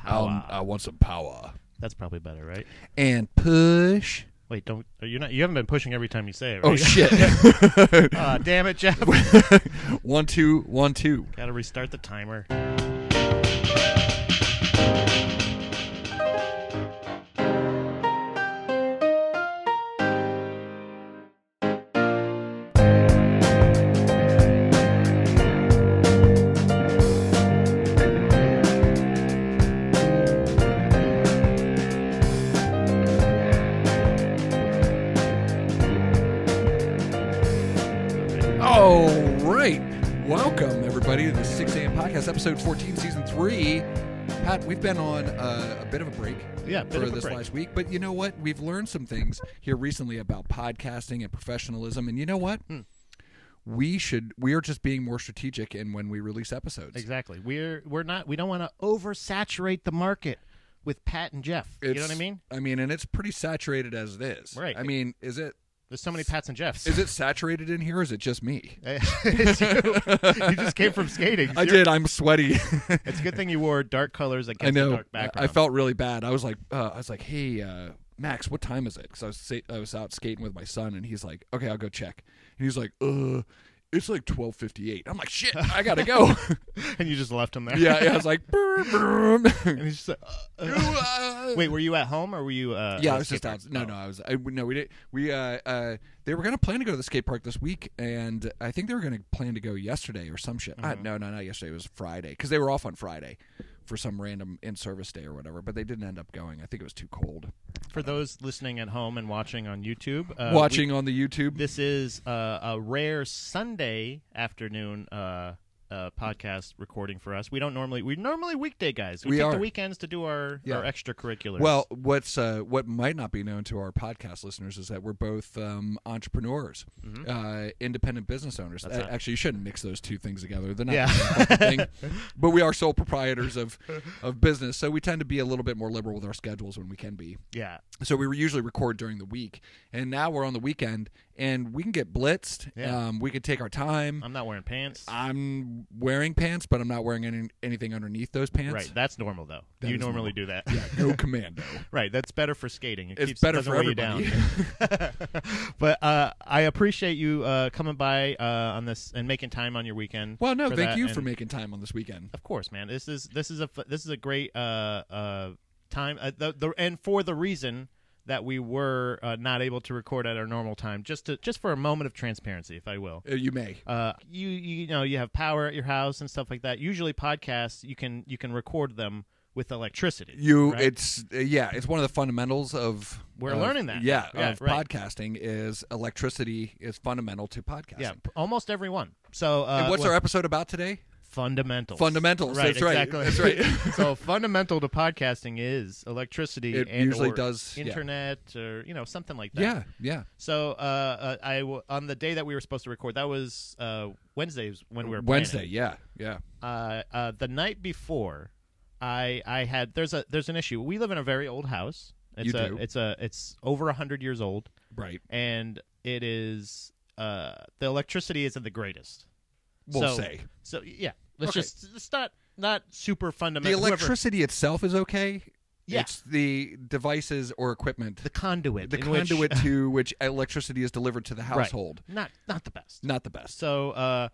Power. I want some power. That's probably better, right? And push. Wait, don't you haven't been pushing every time you say it, right? Oh shit! Damn it, Jeff. 1 2 1 2. Got to restart the timer. Welcome, everybody, to the 6 a.m. podcast, episode 14, season 3. Pat, we've been on a bit of a break for this last week, but you know what? We've learned some things here recently about podcasting and professionalism, and you know what? We are just being more strategic in when we release episodes. Exactly. We don't want to oversaturate the market with Pat and Jeff. You know what I mean? I mean, and it's pretty saturated as it is. Right. I mean, is it? There's so many Pats and Jeffs. Is it saturated in here, or is it just me? It's you. You just came from skating. I did. I'm sweaty. It's a good thing you wore dark colors against the dark background. I felt really bad. I was like, hey, Max, what time is it? Because I was out skating with my son, and he's like, okay, I'll go check. And he's like, it's like 12:58. I'm like, shit, I gotta go. And you just left him there. Yeah. I was like, boom. And he's just wait, were you at home or were you? Yeah, I was just out. No, we didn't. They were gonna plan to go to the skate park this week, and I think they were gonna plan to go yesterday or some shit. Mm-hmm. No, not yesterday. It was Friday because they were off on Friday for some random in-service day or whatever. But they didn't end up going. I think it was too cold. For those listening at home and watching on YouTube, on the YouTube, this is a rare Sunday afternoon podcast recording for us. We're normally weekday guys. We take the weekends to do our extracurriculars. Well, what might not be known to our podcast listeners is that we're both entrepreneurs, independent business owners. Actually, you shouldn't mix those two things together. They're not the same thing. But we are sole proprietors of business, so we tend to be a little bit more liberal with our schedules when we can be. Yeah. So we usually record during the week, and now we're on the weekend, and we can get blitzed. Yeah. We can take our time. I'm not wearing pants. I'm wearing pants, but I'm not wearing anything underneath those pants. Right. That's normal, though. You normally do that. Yeah, go commando. Right. That's better for skating. It's better for everybody. You down. But I appreciate you coming by on this and making time on your weekend. Well, no, thank you for making time on this weekend. Of course, man. This is a great time, and for the reason that we were not able to record at our normal time, just for a moment of transparency, if I will. You may. You have power at your house and stuff like that. Usually, podcasts you can record them with electricity. Right? It's one of the fundamentals of. We're learning that. Podcasting is electricity is fundamental to podcasting. Yeah, almost everyone. So, and what's our episode about today? Fundamentals. Right, that's exactly. right. That's right. So fundamental to podcasting is electricity or does internet or something like that. Yeah. So on the day that we were supposed to record, that was Wednesdays when we were Wednesday. planning. Yeah. The night before, I had there's an issue. We live in a very old house. It's over 100 years old. Right. And it is the electricity isn't the greatest. We'll say. So yeah, it's not super fundamental. The electricity itself is okay. Yeah. It's the devices or equipment, the conduit to which electricity is delivered to the household. Right. Not the best. Not the best. So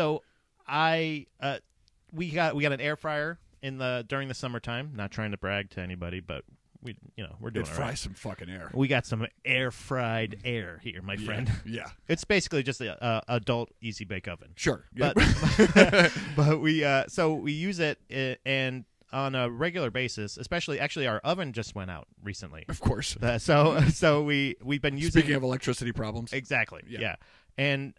we got an air fryer during the summertime. Not trying to brag to anybody, but we're doing it. Fry some fucking air. We got some air fried air here, my friend. Yeah. It's basically just an adult easy bake oven. Sure. But we use it and on a regular basis, actually our oven just went out recently. Of course. So we've been using. Speaking of electricity problems. Exactly. Yeah. And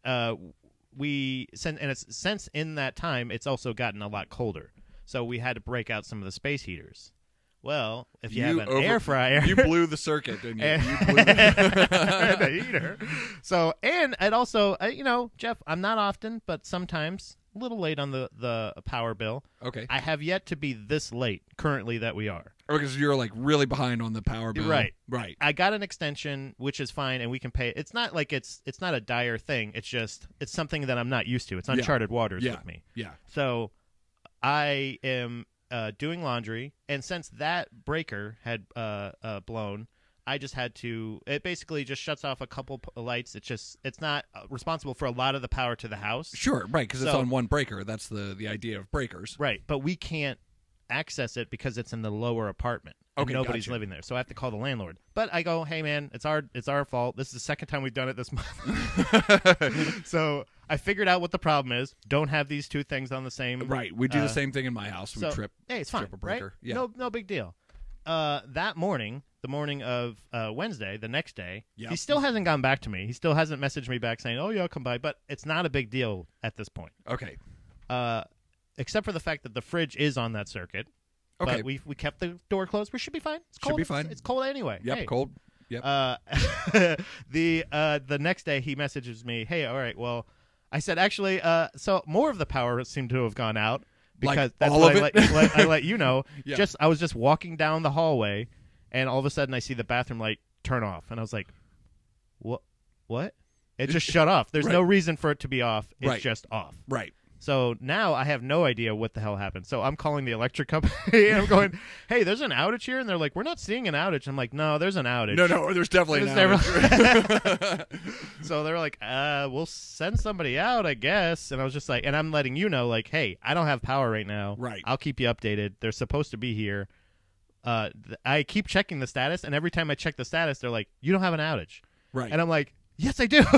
since in that time it's also gotten a lot colder. So we had to break out some of the space heaters. Well, if you have an air fryer, you blew the circuit, didn't you? You blew the heater. So, and also, Jeff, I'm not often, but sometimes a little late on the power bill. Okay. I have yet to be this late currently that we are. Because you're like really behind on the power bill. Right. I got an extension, which is fine, and we can pay. It's not like it's not a dire thing. It's just it's something that I'm not used to. It's uncharted waters with me. Yeah. So I am doing laundry, and since that breaker had blown, I just had to. It basically just shuts off a couple lights. It's not responsible for a lot of the power to the house. Sure, right, because it's on one breaker. That's the idea of breakers. Right, but we can't access it because it's in the lower apartment. Okay, nobody's living there, so I have to call the landlord. But I go, hey man, it's our fault. This is the second time we've done it this month. So I figured out what the problem is. Don't have these two things on the same. Right, we do the same thing in my house. We Hey, it's fine, trip a breaker. Right? Yeah. No big deal. That morning, the morning of Wednesday, the next day, yep. He still hasn't gotten back to me. He still hasn't messaged me back saying, "Oh yeah, I'll come by." But it's not a big deal at this point. Okay. Except for the fact that the fridge is on that circuit. Okay. But we kept the door closed. We should be fine. It's cold. Should be fine. It's cold anyway. Yep. Hey. Cold. Yep. The next day he messages me, "Hey, all right, well," I said, "Actually, so more of the power seemed to have gone out because like that's all what of it? I let you know." Yeah. I was just walking down the hallway, and all of a sudden I see the bathroom light turn off, and I was like, "What? It just shut off. There's right. no reason for it to be off. It's right. just off." Right. So now I have no idea what the hell happened. So I'm calling the electric company and I'm going, "Hey, there's an outage here." And they're like, "We're not seeing an outage." I'm like, "No, there's an outage." No, there's definitely an outage. So they're like, "We'll send somebody out, I guess." And I was just like, and I'm letting you know, like, "Hey, I don't have power right now. Right. I'll keep you updated. They're supposed to be here." I keep checking the status, and every time I check the status, they're like, "You don't have an outage." Right. And I'm like, "Yes, I do."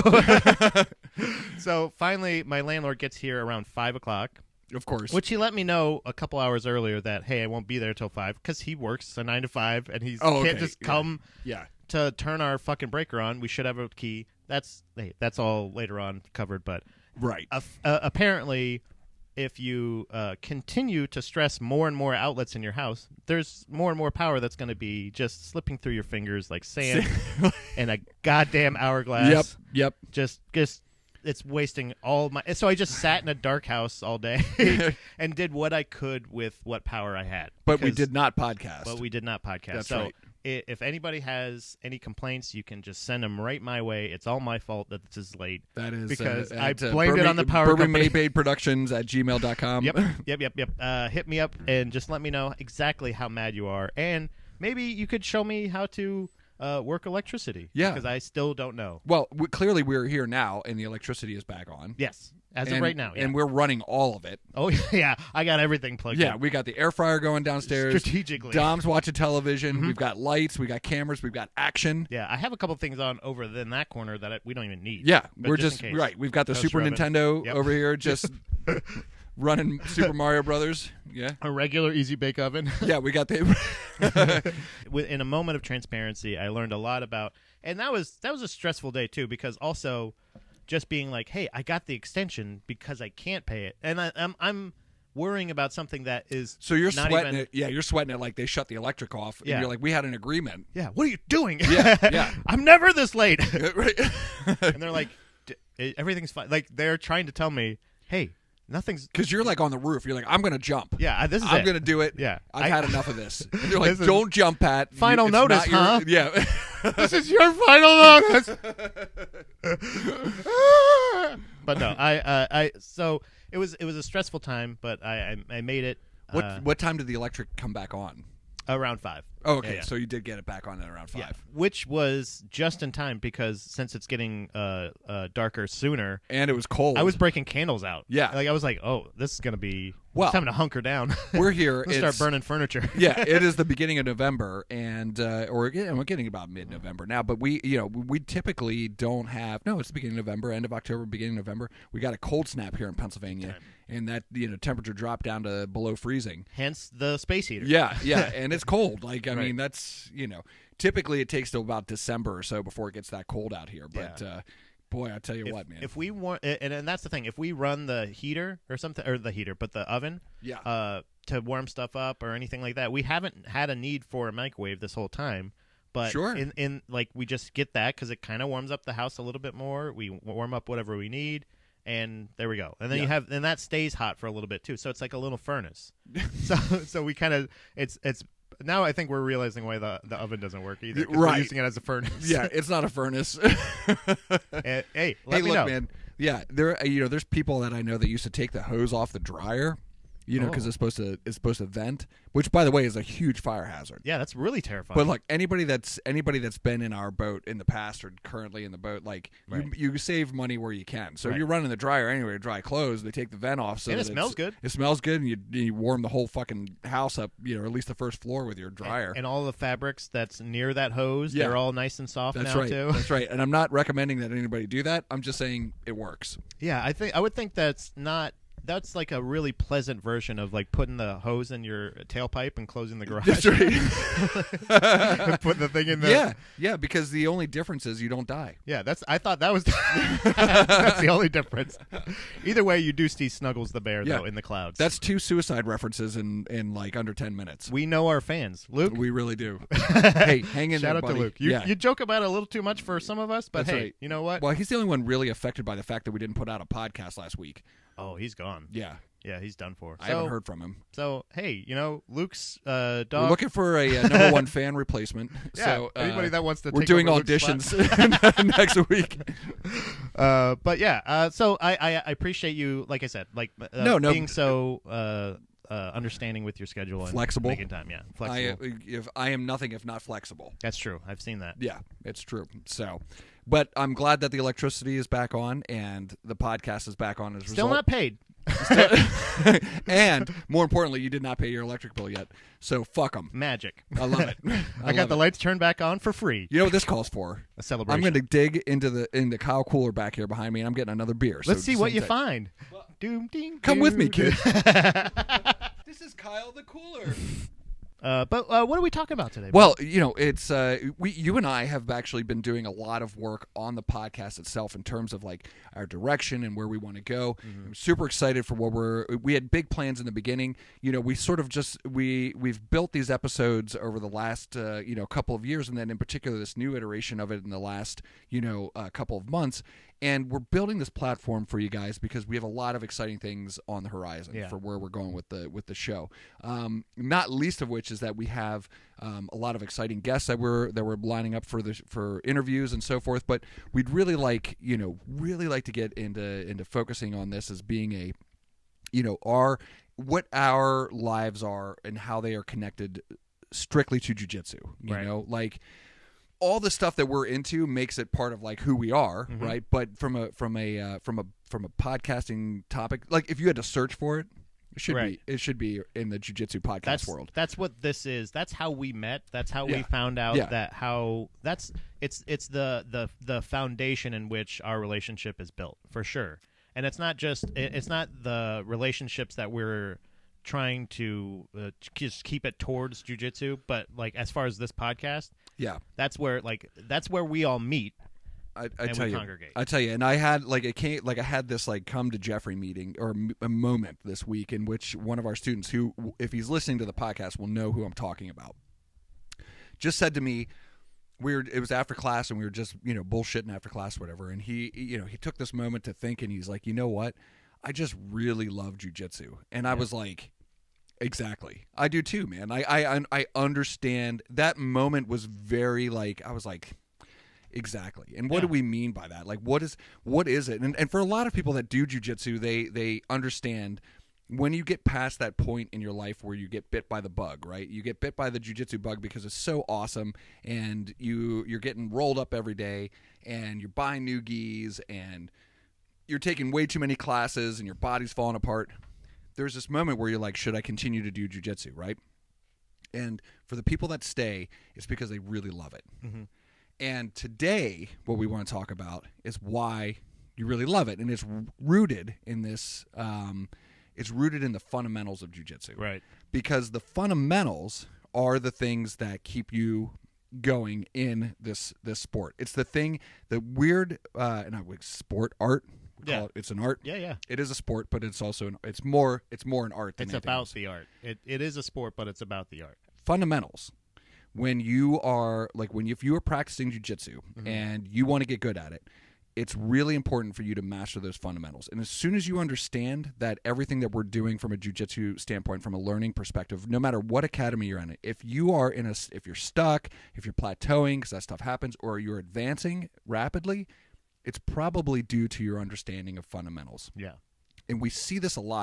So finally, my landlord gets here around 5 o'clock. Of course. Which he let me know a couple hours earlier that, hey, I won't be there till 5 because he works a 9 to 5 and he can't just come to turn our fucking breaker on. We should have a key. That's all later on covered. But right. Apparently, if you continue to stress more and more outlets in your house, there's more and more power that's going to be just slipping through your fingers like sand in a goddamn hourglass. Yep. Just it's wasting all my. So I just sat in a dark house all day and did what I could with what power I had. But we did not podcast. That's so right. If anybody has any complaints, you can just send them right my way. It's all my fault that this is late. That is because I blamed it on the power company. BourbonMaybadeProductions@gmail.com. Yep. Hit me up and just let me know exactly how mad you are, and maybe you could show me how to work electricity. Yeah, because I still don't know. Well, clearly we're here now, and the electricity is back on. Yes. As of right now, yeah. And we're running all of it. Oh, yeah. I got everything plugged in. Yeah, we got the air fryer going downstairs. Strategically. Dom's watching television. Mm-hmm. We've got lights. We got cameras. We've got action. Yeah, I have a couple things on over in that corner that we don't even need. Yeah, we're just right. We've got the Super Nintendo over here just running Super Mario Brothers. Yeah. A regular Easy Bake Oven. Yeah, we got the... In a moment of transparency, I learned a lot about... And that was a stressful day, too, because also... just being like, hey, I got the extension because I can't pay it, and I'm worrying about something that is so you're not sweating even... it. Yeah, you're sweating it like they shut the electric off, and you're like, we had an agreement. Yeah, what are you doing? Yeah. I'm never this late. Right. And they're like, everything's fine. Like they're trying to tell me, hey, nothing's because you're like on the roof. You're like, I'm gonna jump. Yeah, I'm gonna do it. Yeah, I've had enough of this. And you're like, don't jump, Pat. Final notice, huh? Yeah. This is your final notice. But no, I so it was a stressful time, but I made it. What time did the electric come back on? Around 5. Oh, okay. Yeah. So you did get it back on at around 5. Yeah. Which was just in time because since it's getting darker sooner. And it was cold. I was breaking candles out. Yeah. Like I was like, oh, this is going to be it's time to hunker down. We're here. Let's start burning furniture. Yeah, it is the beginning of November, and we're getting about mid-November now, but we typically don't have, no, it's the beginning of November, end of October, beginning of November. We got a cold snap here in Pennsylvania. And that temperature dropped down to below freezing. Hence the space heater. Yeah, and it's cold. Like I mean, that's typically it takes till about December or so before it gets that cold out here. But boy, I tell you what, man. If we want, and that's the thing, if we run the heater or something, or the heater, but the oven, to warm stuff up or anything like that, we haven't had a need for a microwave this whole time. But sure. in like we just get that because it kind of warms up the house a little bit more. We warm up whatever we need. And there we go. And then and that stays hot for a little bit too. So it's like a little furnace. so we kind of it's now I think we're realizing why the oven doesn't work either. Right. We're using it as a furnace. Yeah, it's not a furnace. Hey, let me know. Man. Yeah, there's people that I know that used to take the hose off the dryer because it's supposed to vent, which by the way is a huge fire hazard. Yeah, that's really terrifying. But look, anybody that's been in our boat in the past or currently in the boat, like you save money where you can. So you're running the dryer anyway to dry clothes. They take the vent off, so and it smells good. It smells good, and you warm the whole fucking house up, or at least the first floor with your dryer. And all the fabrics that's near that hose, they're all nice and soft that's now right. too. That's right. And I'm not recommending that anybody do that. I'm just saying it works. Yeah, I would think that's like a really pleasant version of like putting the hose in your tailpipe and closing the garage. That's right. And putting the thing in there. Yeah, because the only difference is you don't die. Yeah, I thought that was that's the only difference. Either way, you do see Snuggles the bear though in the clouds. That's 2 suicide references in like under 10 minutes. We know our fans, Luke. We really do. Hey, hang in there, Shout out buddy. to Luke. You joke about it a little too much for some of us, but hey, you know what? Well, he's the only one really affected by the fact that we didn't put out a podcast last week. Oh, he's gone. Yeah. Yeah, he's done for. I haven't heard from him. So, hey, Luke's dog. We're looking for a number one fan replacement. Yeah, so, anybody that wants to we're take doing over auditions next week. But yeah, so I appreciate you, like I said, being so understanding with your schedule and flexible. Making time, flexible. I am nothing if not flexible. That's true. I've seen that. Yeah, it's true. So, but I'm glad that the electricity is back on and the podcast is back on as a result. Still not paid. And more importantly, you did not pay your electric bill yet. So fuck them. Magic. I love it. I got the lights turned back on for free. You know what this calls for? A celebration. I'm going to dig into Kyle Cooler back here behind me, and I'm getting another beer. Let's see what you find. Doom, ding, come with me, kid. This is Kyle the Cooler. But what are we talking about today? Well, it's you and I have actually been doing a lot of work on the podcast itself in terms of like our direction and where we want to go. Mm-hmm. I'm super excited for what we had big plans in the beginning. We sort of just we've built these episodes over the last couple of years, and then in particular this new iteration of it in the last couple of months. And we're building this platform for you guys because we have a lot of exciting things on the horizon for where we're going with the show. Not least of which is that we have a lot of exciting guests that we're lining up for interviews and so forth. But we'd really like to get into focusing on this as being what our lives are and how they are connected strictly to jiu-jitsu. Like. All the stuff that we're into makes it part of like who we are, mm-hmm. right? But from a podcasting topic, like if you had to search for it, it should be in the jiu-jitsu podcast world. That's what this is. That's how we met. That's how we found out it's the foundation in which our relationship is built for sure. And it's not the relationships that we're trying to just keep it towards jiu-jitsu, but like as far as this podcast, that's where we all meet. I tell you, and I had I had this like come to Jeffrey meeting or a moment this week in which one of our students, who if he's listening to the podcast will know who I'm talking about, just said to me, it was after class and we were just bullshitting after class, whatever, and he took this moment to think and he's like, you know what, I just really love jiu-jitsu. And I was like, exactly. I do too, man. I understand. That moment was very like, I was like, exactly. And what do we mean by that? Like, what is it? And for a lot of people that do jiu-jitsu, they understand when you get past that point in your life where you get bit by the bug, right? You get bit by the jiu-jitsu bug because it's so awesome and you're getting rolled up every day and you're buying new gis and you're taking way too many classes and your body's falling apart. There's this moment where you're like, should I continue to do jiu-jitsu, right? And for the people that stay, it's because they really love it. Mm-hmm. And today, what we want to talk about is why you really love it. And it's rooted in this, it's rooted in the fundamentals of jiu-jitsu. Right. Because the fundamentals are the things that keep you going in this sport. It's the thing, the weird, sport, art. It's an art. Yeah. It is a sport, but it's also it's more an art than it's about the art. It is a sport, but it's about the art. Fundamentals. When you are if you are practicing jiu-jitsu mm-hmm. and you want to get good at it, it's really important for you to master those fundamentals. And as soon as you understand that everything that we're doing from a jiu-jitsu standpoint, from a learning perspective, no matter what academy you're in, if you're stuck, if you're plateauing because that stuff happens, or you're advancing rapidly, it's probably due to your understanding of fundamentals. Yeah. And we see this a lot,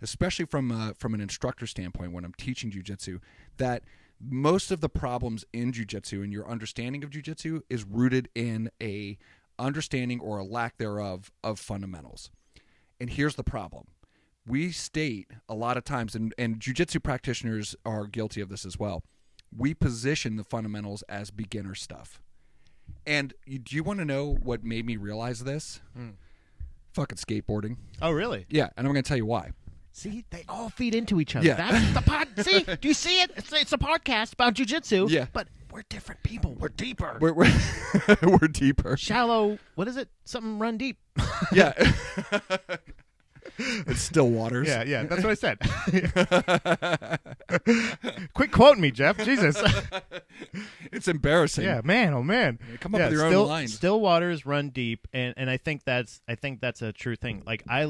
especially from an instructor standpoint when I'm teaching jiu-jitsu, that most of the problems in jiu-jitsu and your understanding of jiu-jitsu is rooted in a understanding or a lack thereof of fundamentals. And here's the problem. We state a lot of times, and jiu-jitsu practitioners are guilty of this as well, we position the fundamentals as beginner stuff. And do you want to know what made me realize this? Fucking skateboarding. Oh, really? Yeah, and I'm going to tell you why. See, they all feed into each other. Yeah. That's the pod. See, do you see it? It's a podcast about jiu-jitsu. Yeah. But we're different people. We're deeper. We're deeper. Shallow. What is it? Something run deep. Yeah. It's still waters. Yeah. That's what I said. Quit quoting me, Jeff. Jesus. It's embarrassing. Yeah, man. Oh, man. Come up with your own line. Still waters run deep, and I think that's a true thing. Like I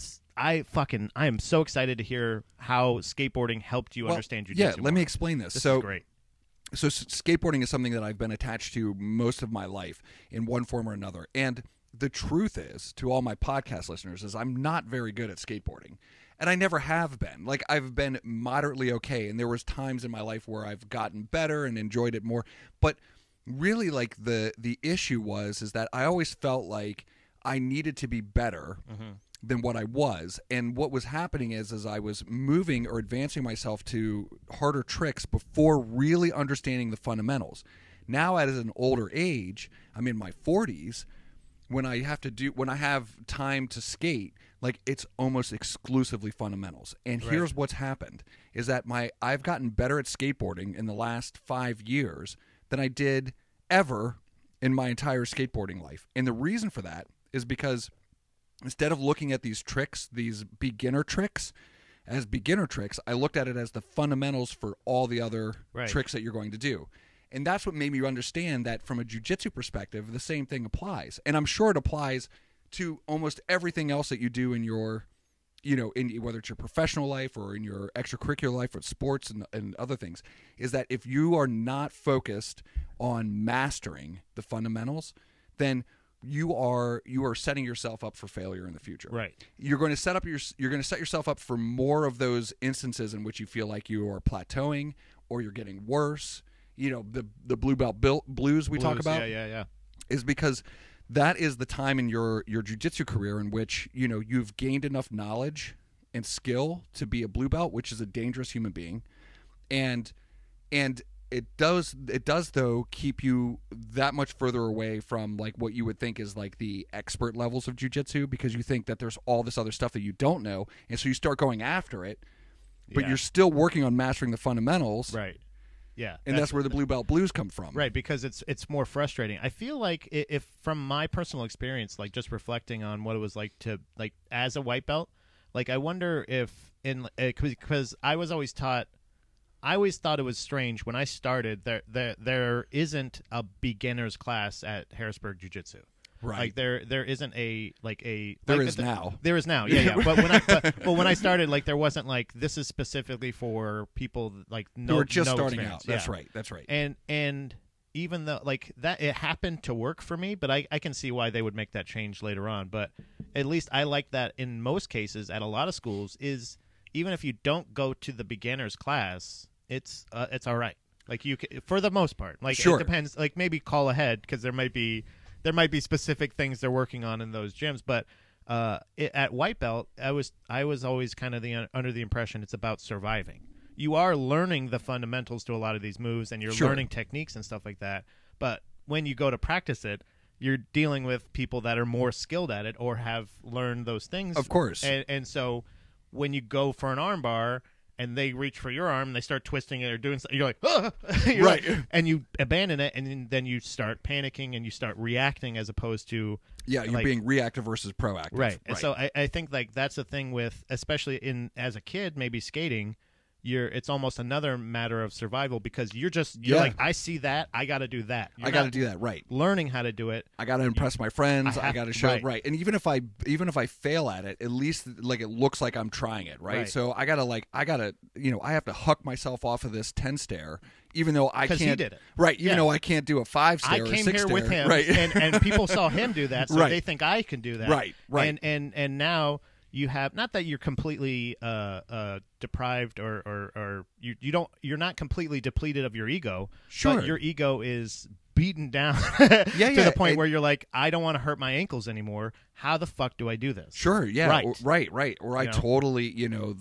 am so excited to hear how skateboarding helped you understand jiu-jitsu. Yeah, let me explain this. This is great. So skateboarding is something that I've been attached to most of my life in one form or another. And the truth is, to all my podcast listeners, is I'm not very good at skateboarding. And I never have been. Like, I've been moderately okay. And there was times in my life where I've gotten better and enjoyed it more. But really, like, the issue is that I always felt like I needed to be better than what I was. And what was happening is I was moving or advancing myself to harder tricks before really understanding the fundamentals. Now, at an older age, I'm in my 40s, when I have time to skate, like, it's almost exclusively fundamentals. And here's what's happened is that I've gotten better at skateboarding in the last 5 years than I did ever in my entire skateboarding life. And the reason for that is because instead of looking at these tricks, these beginner tricks, as beginner tricks, I looked at it as the fundamentals for all the other tricks that you're going to do. And that's what made me understand that from a jiu-jitsu perspective, the same thing applies. And I'm sure it applies to almost everything else that you do in your, in whether it's your professional life or in your extracurricular life or sports and other things, is that if you are not focused on mastering the fundamentals, then you are setting yourself up for failure in the future. Right. You're going to set yourself up for more of those instances in which you feel like you are plateauing or you're getting worse. The blue belt blues we talk about is because that is the time in your jiu-jitsu career in which, you've gained enough knowledge and skill to be a blue belt, which is a dangerous human being. And it does though keep you that much further away from like what you would think is like the expert levels of jiu-jitsu, because you think that there's all this other stuff that you don't know. And so you start going after it, but you're still working on mastering the fundamentals. Right. Yeah, and that's where the blue belt blues come from. Right, because it's more frustrating. I feel like if from my personal experience, like just reflecting on what it was like to like as a white belt, like I wonder if because I was always taught, I always thought it was strange when I started there isn't a beginner's class at Harrisburg Jiu-Jitsu. Right. Like there isn't a like a there like is now. There is now. Yeah. But when I started, like there wasn't like this is specifically for people like no who are just no starting experience. out. That's right. And even though like that it happened to work for me, but I can see why they would make that change later on. But at least I like that in most cases at a lot of schools is even if you don't go to the beginner's class, it's all right. Like you can, for the most part. Like sure. It depends. Like maybe call ahead because there might be specific things they're working on in those gyms, but at white belt, I was always kind of under the impression it's about surviving. You are learning the fundamentals to a lot of these moves, and you're learning techniques and stuff like that. But when you go to practice it, you're dealing with people that are more skilled at it or have learned those things. Of course. And so when you go for an arm bar, and they reach for your arm, and they start twisting it or doing something. You're like, ah! You're right. Like, and you abandon it, and then you start panicking, and you start reacting as opposed to... Yeah, you're being reactive versus proactive. Right. And so I think like that's the thing with, especially as a kid, maybe skating, it's almost another matter of survival because you're like, I see that, I got to do that. I got to do that, right. Learning how to do it. I got to impress my friends. I got to show it, right. And even if I fail at it, at least like it looks like I'm trying it, right? So I got to I have to huck myself off of this 10 stair even though I can't. He did it. Right, even though I can't do a 5 stair or 6 stair. I came here with him, right. and people saw him do that, so they think I can do that. Right. And now you have, not that you're completely deprived or you're not completely depleted of your ego. Sure. But your ego is beaten down to the point where you're like, I don't want to hurt my ankles anymore. How the fuck do I do this? Sure, yeah, right. Or I totally,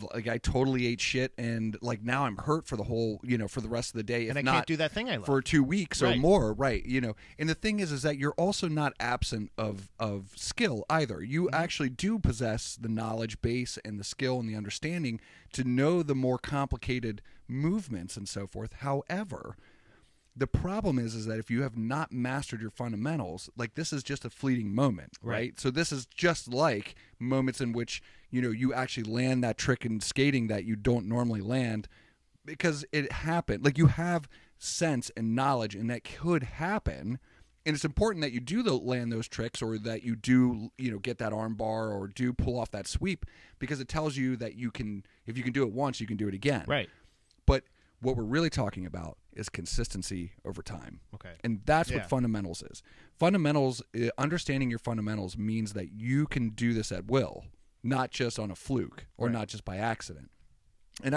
I totally ate shit, and like now I'm hurt for the whole, for the rest of the day. And I can't do that thing I love for 2 weeks or more, right? And the thing is that you're also not absent of skill either. You actually do possess the knowledge base and the skill and the understanding to know the more complicated movements and so forth. However, the problem is that if you have not mastered your fundamentals, like this is just a fleeting moment, right? So this is just like moments in which, you actually land that trick in skating that you don't normally land because it happened. Like you have sense and knowledge, and that could happen. And it's important that you do land those tricks, or that you do, get that arm bar or do pull off that sweep, because it tells you that you can, if you can do it once, you can do it again. Right. But what we're really talking about is consistency over time. Okay. And that's what fundamentals is. Fundamentals, understanding your fundamentals means that you can do this at will, not just on a fluke or not just by accident. And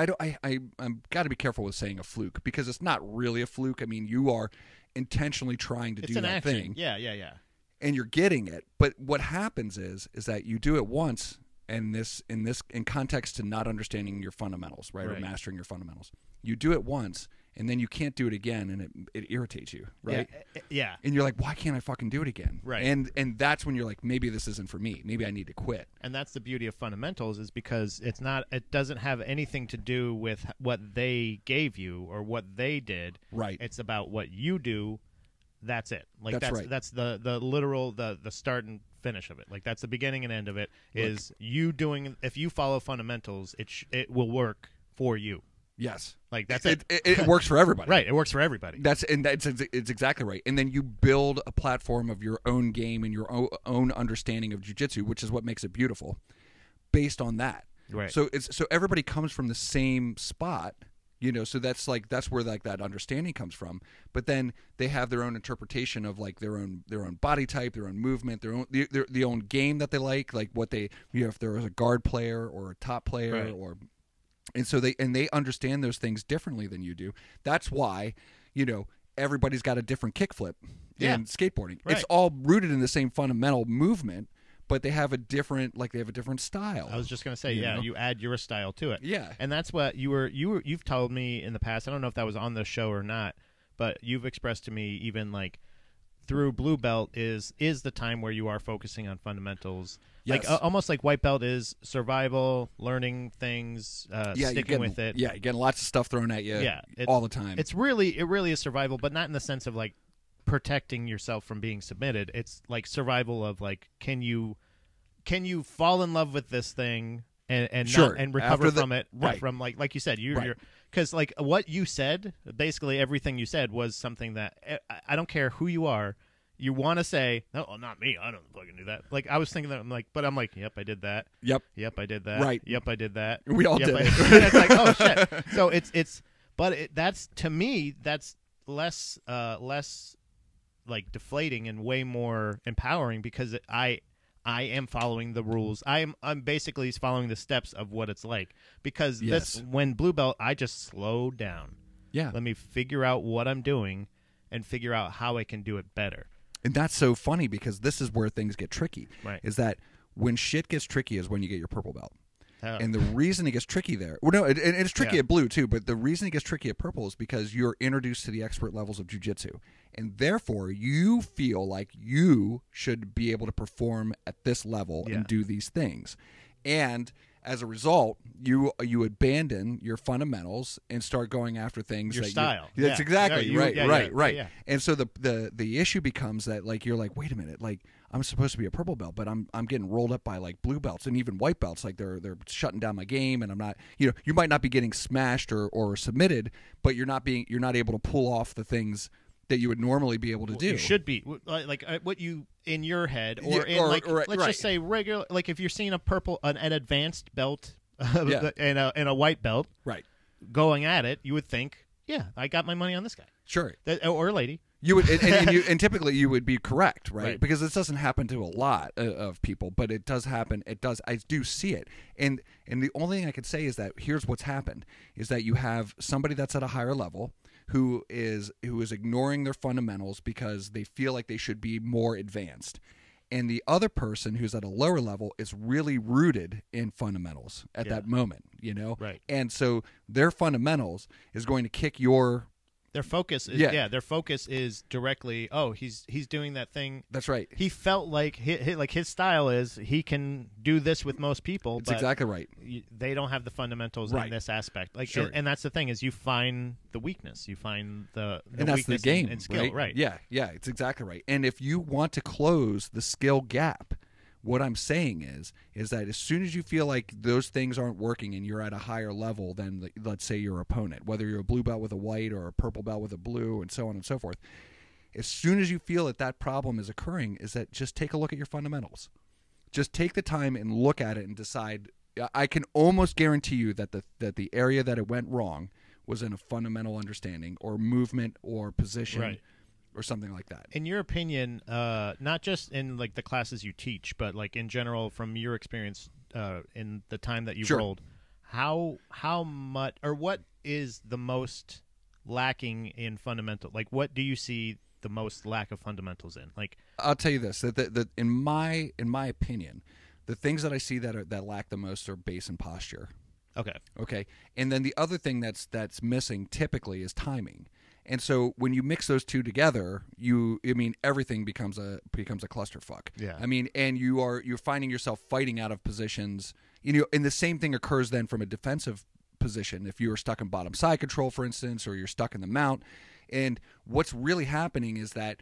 I'm got to be careful with saying a fluke, because it's not really a fluke. I mean, you are intentionally trying to do that thing. Yeah. And you're getting it. But what happens is that you do it once, and in context to not understanding your fundamentals, right? Or mastering your fundamentals. You do it once, and then you can't do it again, and it irritates you, right? Yeah. And you're like, why can't I fucking do it again? Right. And that's when you're like, maybe this isn't for me. Maybe I need to quit. And that's the beauty of fundamentals, is because it doesn't have anything to do with what they gave you or what they did. Right. It's about what you do. That's it. Like that's right. That's the literal the start and finish of it. Like that's the beginning and end of it. Is you doing, if you follow fundamentals, it will work for you. Yes. Like that's it. It works for everybody. Right. It works for everybody. It's exactly right. And then you build a platform of your own game and your own understanding of jiu-jitsu, which is what makes it beautiful, based on that. Right. So everybody comes from the same spot, so that's where like that understanding comes from. But then they have their own interpretation of like their own body type, their own movement, their own game that they like what they, if there was a guard player or a top player or. And so they understand those things differently than you do. That's why, everybody's got a different kickflip in skateboarding. Right. It's all rooted in the same fundamental movement, but they have a different style. I was just going to say, you add your style to it. Yeah. And that's what you've told me in the past. I don't know if that was on the show or not, but you've expressed to me even like through blue belt is the time where you are focusing on fundamentals. Yes. Like almost like white belt is survival, learning things, sticking with it. Yeah, you're getting lots of stuff thrown at you all the time. It really is survival, but not in the sense of like protecting yourself from being submitted. It's like survival of like, can you fall in love with this thing and sure. and recover from it, right. From like you said, you're because like what you said, basically everything you said was something that I don't care who you are. You want to say, no, not me. I don't fucking do that. Like I was thinking that, I'm like, yep, I did that. Yep, I did that. Right. Yep, I did that. We all did. It's like, oh shit. So that's to me, that's less like deflating and way more empowering, because I am following the rules. I'm basically following the steps of what it's like, because when blue belt, I just slowed down. Yeah. Let me figure out what I'm doing and figure out how I can do it better. And that's so funny, because this is where things get tricky. Right. Is that when shit gets tricky is when you get your purple belt. Oh. And the reason it gets tricky there, it's tricky at blue too, but the reason it gets tricky at purple is because you're introduced to the expert levels of jiu-jitsu. And therefore, you feel like you should be able to perform at this level and do these things. And as a result, you abandon your fundamentals and start going after things. Your style. That's exactly right. Yeah. And so the issue becomes that like you're like, wait a minute, like I'm supposed to be a purple belt, but I'm getting rolled up by like blue belts and even white belts. Like they're shutting down my game, and I'm not. You might not be getting smashed or submitted, but you're not able to pull off the things that you would normally be able to do. You should be like what you in your head, or let's just say regular. Like if you're seeing an advanced belt and a white belt, right, going at it, you would think, yeah, I got my money on this guy. Sure. Or lady. You would, and typically you would be correct, right? Right? Because this doesn't happen to a lot of people, but it does happen. It does. I do see it, and the only thing I could say is that here's what's happened: is that you have somebody that's at a higher level who is ignoring their fundamentals because they feel like they should be more advanced, and the other person who's at a lower level is really rooted in fundamentals at that moment, Right? And so their fundamentals is going to kick your. Their focus is their focus is directly. Oh, he's doing that thing. That's right. He felt like his style is he can do this with most people. That's exactly right. They don't have the fundamentals in this aspect. Sure. And that's the thing is you find the weakness. You find the and that's weakness the game in skill, right? Yeah, it's exactly right. And if you want to close the skill gap, what I'm saying is that as soon as you feel like those things aren't working and you're at a higher level than, let's say, your opponent, whether you're a blue belt with a white or a purple belt with a blue and so on and so forth, as soon as you feel that problem is occurring, is that just take a look at your fundamentals. Just take the time and look at it and decide. I can almost guarantee you that the area that it went wrong was in a fundamental understanding or movement or position. Right. Or something like that. In your opinion, not just in like the classes you teach, but like in general, from your experience in the time that you've rolled, how much or what is the most lacking in fundamental? Like, what do you see the most lack of fundamentals in? Like, I'll tell you this: that in my opinion, the things that I see that lack the most are base and posture. Okay, and then the other thing that's missing typically is timing. And so when you mix those two together, everything becomes a clusterfuck. Yeah. And you're finding yourself fighting out of positions. And the same thing occurs then from a defensive position. If you are stuck in bottom side control, for instance, or you're stuck in the mount, and what's really happening is that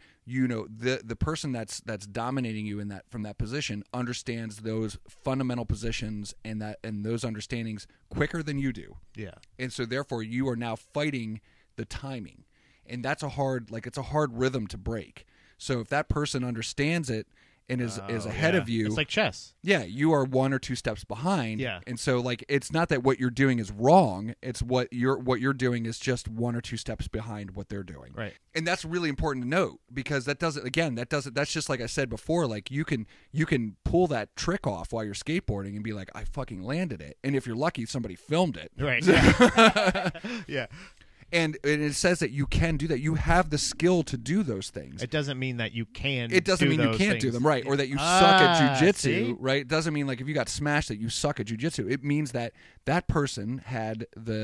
the person that's dominating you from that position understands those fundamental positions and those understandings quicker than you do. Yeah. And so therefore you are now fighting the timing. And that's a hard rhythm to break. So if that person understands it and is ahead of you, it's like chess. Yeah, you are 1 or 2 steps behind. Yeah. And so it's not that what you're doing is wrong. It's what you're doing is just 1 or 2 steps behind what they're doing. Right. And that's really important to note because that's just like I said before, like you can pull that trick off while you're skateboarding and be like, I fucking landed it. And if you're lucky, somebody filmed it. Right. Yeah. Yeah. And it says that you can do that. You have the skill to do those things. It doesn't mean that you can. It doesn't mean you can't do them, right? Or that you suck at jiu-jitsu, right? It doesn't mean like if you got smashed that you suck at jiu-jitsu. It means that person had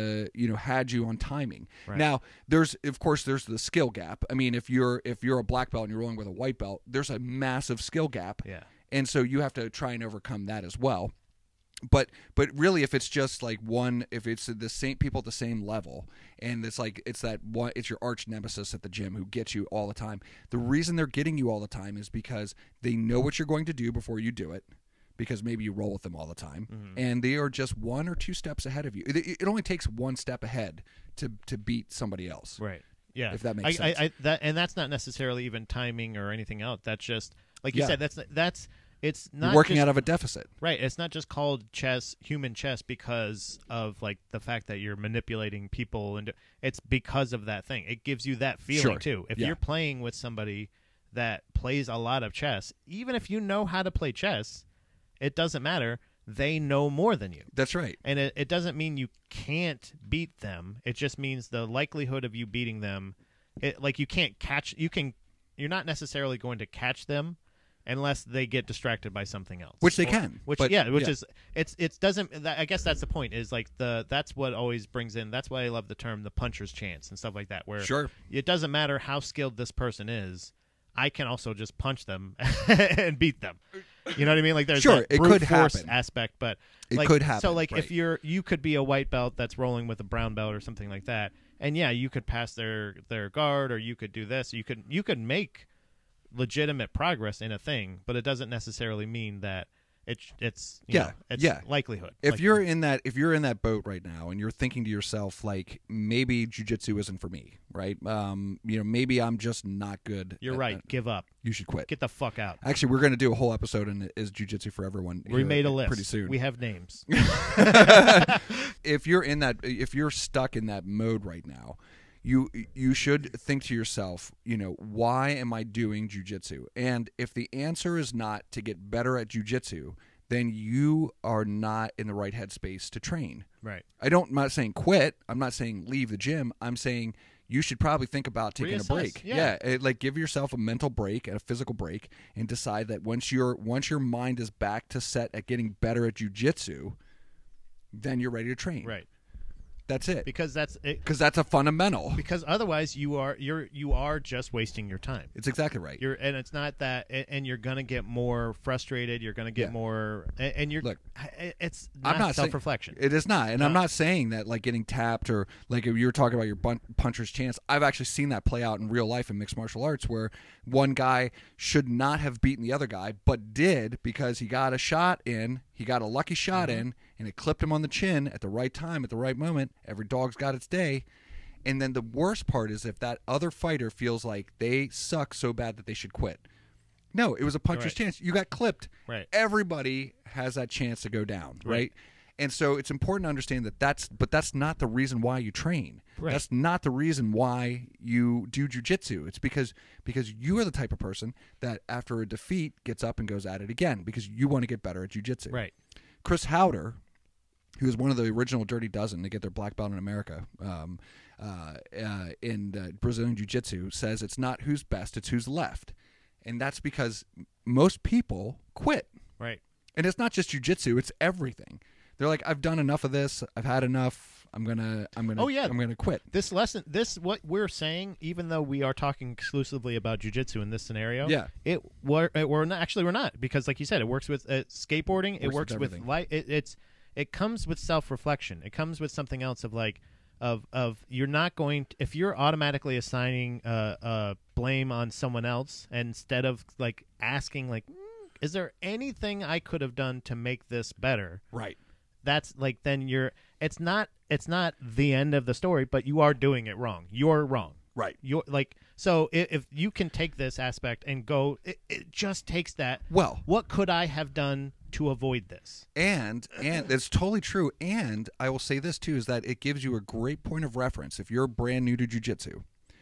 had you on timing. Right. Now, there's the skill gap. I mean, if you're a black belt and you're rolling with a white belt, there's a massive skill gap. Yeah. And so you have to try and overcome that as well. But really, if it's just like if it's the same people at the same level, and it's your arch nemesis at the gym who gets you all the time. The reason they're getting you all the time is because they know what you're going to do before you do it, because maybe you roll with them all the time, and they are just 1 or 2 steps ahead of you. It only takes 1 step ahead to beat somebody else. Right. Yeah. If that makes sense. And that's not necessarily even timing or anything else. That's just like you said. That's. It's not You're working out of a deficit. Right. It's not just called human chess, because of like the fact that you're manipulating people, and it's because of that thing. It gives you that feeling too. If you're playing with somebody that plays a lot of chess, even if you know how to play chess, it doesn't matter. They know more than you. That's right. And it doesn't mean you can't beat them. It just means the likelihood of you beating them, you can't catch. You're not necessarily going to catch them unless they get distracted by something else, which they can. Is it doesn't. I guess that's the point. Is like that's what always brings in. That's why I love the term the puncher's chance and stuff like that. Where it doesn't matter how skilled this person is, I can also just punch them and beat them. You know what I mean? Like there's that it brute could force happen. aspect, but it could happen. So if you could be a white belt that's rolling with a brown belt or something like that, and you could pass their guard, or you could do this. You could make legitimate progress in a thing, but it doesn't necessarily mean that it's likelihood. If you're in that boat right now and you're thinking to yourself like, maybe jiu-jitsu isn't for me, right? Maybe I'm just not good. You're right. Give up. You should quit. Get the fuck out. Actually, we're going to do a whole episode on is jiu-jitsu for everyone. We made a list pretty soon. We have names. If you're stuck in that mode right now, you should think to yourself, why am I doing jiu-jitsu? And if the answer is not to get better at jiu-jitsu, then you are not in the right headspace to train. Right. I'm not saying quit. I'm not saying leave the gym. I'm saying you should probably think about taking a break. Yeah. Like give yourself a mental break and a physical break, and decide that once your mind is back to set at getting better at jiu-jitsu, then you're ready to train. Right. That's it. Because that's it. Because that's a fundamental. Because otherwise, you are just wasting your time. It's exactly right. And it's not that, and you're gonna get more frustrated. You're gonna get more, and you're. Look, it's not self-reflection. It is not, and I'm not saying that like getting tapped or like if you were talking about your puncher's chance. I've actually seen that play out in real life in mixed martial arts, where one guy should not have beaten the other guy, but did because he got a shot in. He got a lucky shot in, and it clipped him on the chin at the right time, at the right moment. Every dog's got its day. And then the worst part is if that other fighter feels like they suck so bad that they should quit. No, it was a puncher's chance. You got clipped. Right. Everybody has that chance to go down, right? And so it's important to understand that that's not the reason why you train. Right. That's not the reason why you do jiu-jitsu. It's because you are the type of person that after a defeat gets up and goes at it again because you want to get better at jiu-jitsu. Right. Chris Howder, who was one of the original Dirty Dozen to get their black belt in America in Brazilian jiu-jitsu, says it's not who's best, it's who's left. And that's because most people quit. Right. And it's not just jiu-jitsu, it's everything. They're like, I've done enough of this. I've had enough. I'm gonna quit. This lesson, what we're saying, even though we are talking exclusively about jiu-jitsu in this scenario, we're not, because like you said, it works with skateboarding. It works with life. It comes with self-reflection. It comes with something else of you're not going to, if you're automatically assigning blame on someone else instead of like asking like, is there anything I could have done to make this better? Right. That's like then it's not the end of the story, but you are doing it wrong. You're wrong. Right. You're like, so if you can take this aspect and go, it just takes that. Well, what could I have done to avoid this? And it's totally true. And I will say this too, is that it gives you a great point of reference if you're brand new to jiu-jitsu.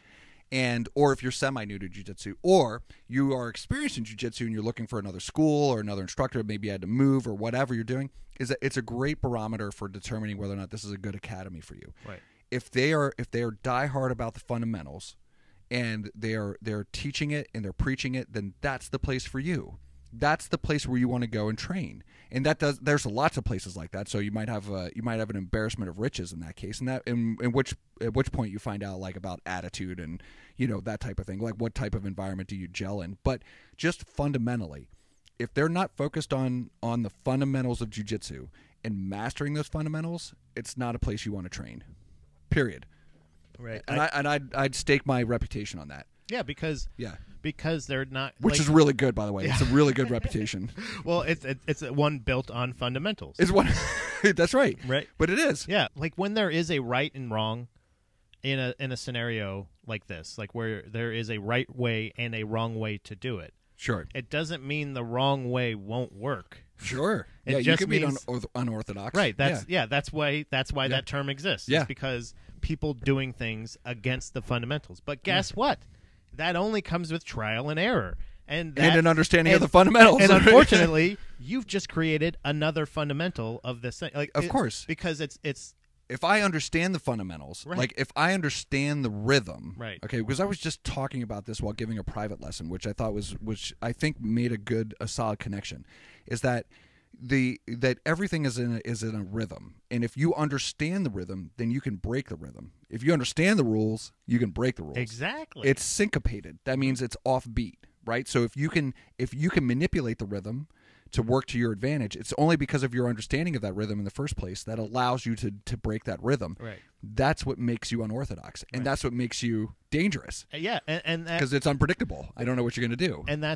Or if you're semi-new to jiu-jitsu, or you are experienced in jiu-jitsu and you're looking for another school or another instructor, maybe you had to move or whatever you're doing, it's a great barometer for determining whether or not this is a good academy for you. Right. If they are diehard about the fundamentals and they're teaching it and they're preaching it, then that's the place for you. That's the place where you want to go and train. And there's lots of places like that. So you might have an embarrassment of riches in that case, and at which point you find out like about attitude and that type of thing. Like what type of environment do you gel in? But just fundamentally, if they're not focused on the fundamentals of jiu-jitsu and mastering those fundamentals, it's not a place you want to train. Period. Right. And I'd stake my reputation on that. Yeah, because they're not, which is really good, by the way. It's a really good reputation. Well, it's one built on fundamentals. It's one. That's right. Right. But it is. Yeah, like when there is a right and wrong in a scenario like this, like where there is a right way and a wrong way to do it. Sure. It doesn't mean the wrong way won't work. Sure. It just you can be unorthodox. Right. That's why that term exists. Yeah. It's because people doing things against the fundamentals. But guess what? That only comes with trial and error. And an understanding of the fundamentals. And unfortunately, you've just created another fundamental of this thing. Like, of course. Because it's if I understand the fundamentals, right. like if I understand the rhythm, right? Okay, because I was just talking about this while giving a private lesson, which I think made a solid connection, is that that everything is in a rhythm, and if you understand the rhythm, then you can break the rhythm. If you understand the rules, you can break the rules. Exactly. It's syncopated. That means it's offbeat, right? So if you can manipulate the rhythm to work to your advantage, it's only because of your understanding of that rhythm in the first place that allows you to break that rhythm. Right. That's what makes you unorthodox, and that's what makes you dangerous. Yeah, and because it's unpredictable. I don't know what you're going to do. And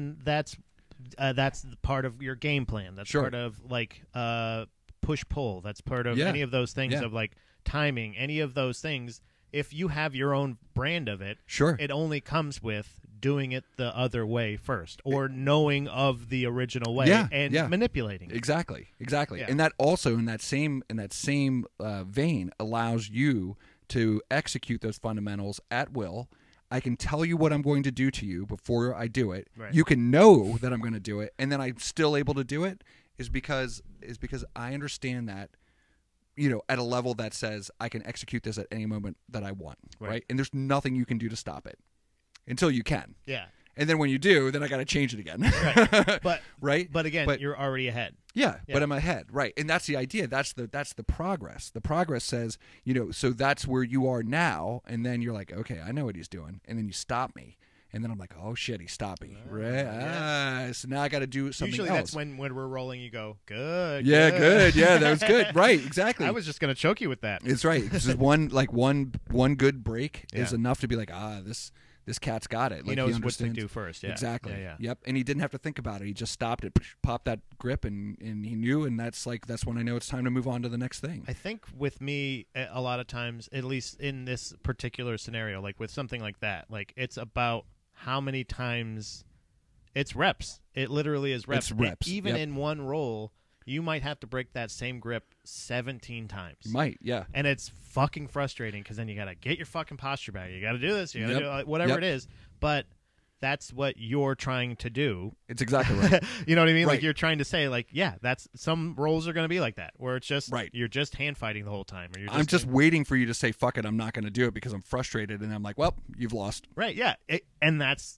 that's part of your game plan. That's part of like push pull. That's part of any of those things of like timing. Any of those things. If you have your own brand of it, it only comes with doing it the other way first, or knowing of the original way and manipulating it. Exactly. Yeah. And that also in that same vein allows you to execute those fundamentals at will. I can tell you what I'm going to do to you before I do it. Right. You can know that I'm going to do it, and then I'm still able to do it is because I understand that, at a level that says I can execute this at any moment that I want, right? And there's nothing you can do to stop it until you can. Yeah. And then when you do, then I got to change it again. Right. But right. But again, you're already ahead. Yeah, but I'm ahead, right? And that's the idea. That's the progress. The progress says, so that's where you are now, and then you're like, okay, I know what he's doing, and then you stop me, and then I'm like, oh shit, he stopped me, right? Yeah. So now I got to do something Usually else. That's when we're rolling, you go, good. Yeah, good. Yeah, that was good. Right, exactly. I was just gonna choke you with that. It's right. This is one good break is enough to be like, this cat's got it. He knows what to do first. Yeah. Exactly. Yeah. Yep. And he didn't have to think about it. He just stopped it, popped that grip, and he knew. And that's when I know it's time to move on to the next thing. I think with me, a lot of times, at least in this particular scenario, like with something like that, like it's about how many times. It's reps. It literally is reps. It's reps. Even in one roll, you might have to break that same grip 17 times. You might, yeah. And it's fucking frustrating because then you got to get your fucking posture back. You got to do this. You got to do whatever it is. But that's what you're trying to do. It's exactly right. You know what I mean? Right. Like you're trying to say, like, yeah, that's some rolls are going to be like that, where it's just you're just hand fighting the whole time. Or I'm just waiting for you to say, fuck it, I'm not going to do it because I'm frustrated. And I'm like, well, you've lost. Right, yeah. And that's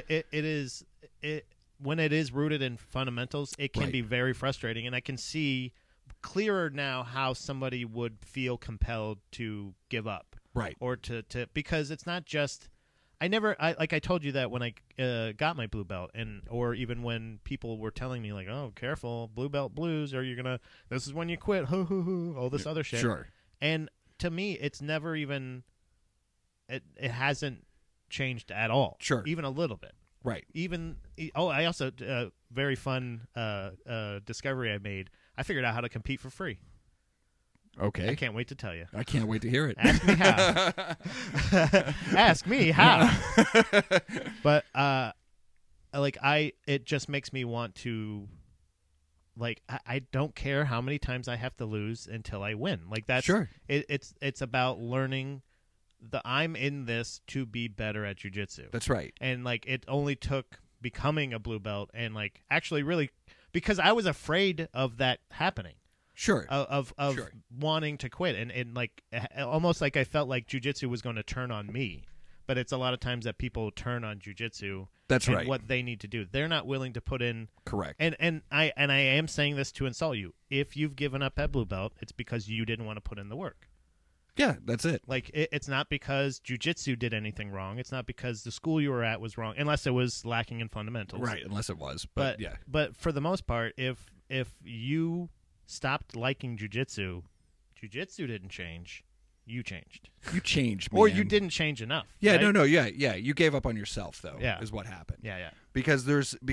when it is rooted in fundamentals, it can be very frustrating, and I can see clearer now how somebody would feel compelled to give up, right? Or to because it's not just I told you that when I got my blue belt, or even when people were telling me like, oh, careful, blue belt blues, or this is when you quit, all this other shit. Sure. And to me, it's never even it hasn't changed at all. Sure. Even a little bit. Right. I also very fun discovery I made. I figured out how to compete for free. Okay. I can't wait to tell you. I can't wait to hear it. Ask me how. Ask me how. But it just makes me want to. Like I don't care how many times I have to lose until I win. Like that's sure. It's about learning. I'm in this to be better at jiu-jitsu. That's right. And like it only took becoming a blue belt and like actually really because I was afraid of that happening. Sure. Of wanting to quit and like almost like I felt like jiu-jitsu was going to turn on me. But it's a lot of times that people turn on jiu-jitsu. That's and right. What they need to do. They're not willing to put in. Correct. And I am saying this to insult you. If you've given up at blue belt, it's because you didn't want to put in the work. Yeah, that's it. Like, it's not because jiu-jitsu did anything wrong. It's not because the school you were at was wrong, unless it was lacking in fundamentals. Right, unless it was. But yeah. But for the most part, if you stopped liking jiu-jitsu, jiu-jitsu didn't change. You changed. You changed, man. Or you didn't change enough. Yeah, right? no, yeah. You gave up on yourself, though, is what happened. Yeah. Because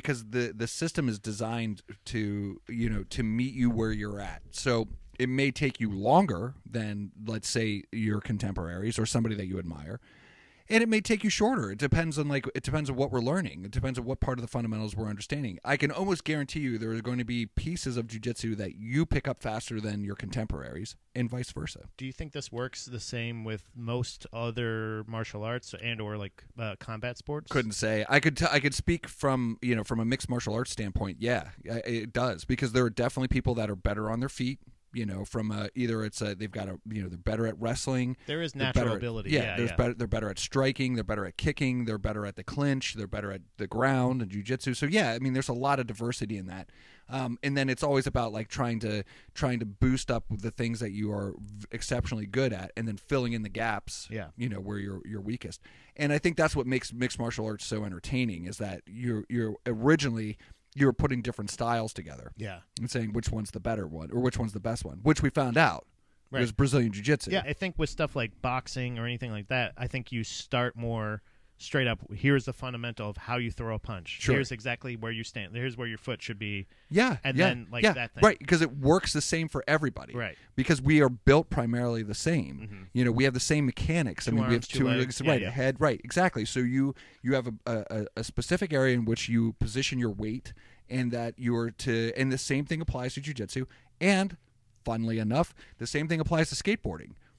the system is designed to meet you where you're at. So it may take you longer than, let's say, your contemporaries or somebody that you admire, and it may take you shorter. It depends on what we're learning. It depends on what part of the fundamentals we're understanding. I can almost guarantee you there are going to be pieces of jiu-jitsu that you pick up faster than your contemporaries, and vice versa. Do you think this works the same with most other martial arts and or like combat sports? Couldn't say. I could speak from a mixed martial arts standpoint. Yeah, it does, because there are definitely people that are better on their feet. From they've got they're better at wrestling. There is natural ability. They're better at striking. They're better at kicking. They're better at the clinch. They're better at the ground and jiu-jitsu. So yeah, I mean, there's a lot of diversity in that. And then it's always about like trying to boost up the things that you are exceptionally good at, and then filling in the gaps. Yeah. Where you're weakest. And I think that's what makes mixed martial arts so entertaining, is that you're originally. You're putting different styles together. Yeah. And saying which one's the better one or which one's the best one, which we found out was Brazilian Jiu-Jitsu. Yeah, I think with stuff like boxing or anything like that, I think you start more straight up. Here's the fundamental of how you throw a punch. Sure. Here's exactly where you stand. Here's where your foot should be. Then that thing. Right, because it works the same for everybody. Right. Because we are built primarily the same. Mm-hmm. We have the same mechanics. We have two legs. Right, a head. Right, exactly. So you have a specific area in which you position your weight, and that and the same thing applies to jiu-jitsu, and funnily enough, the same thing applies to skateboarding.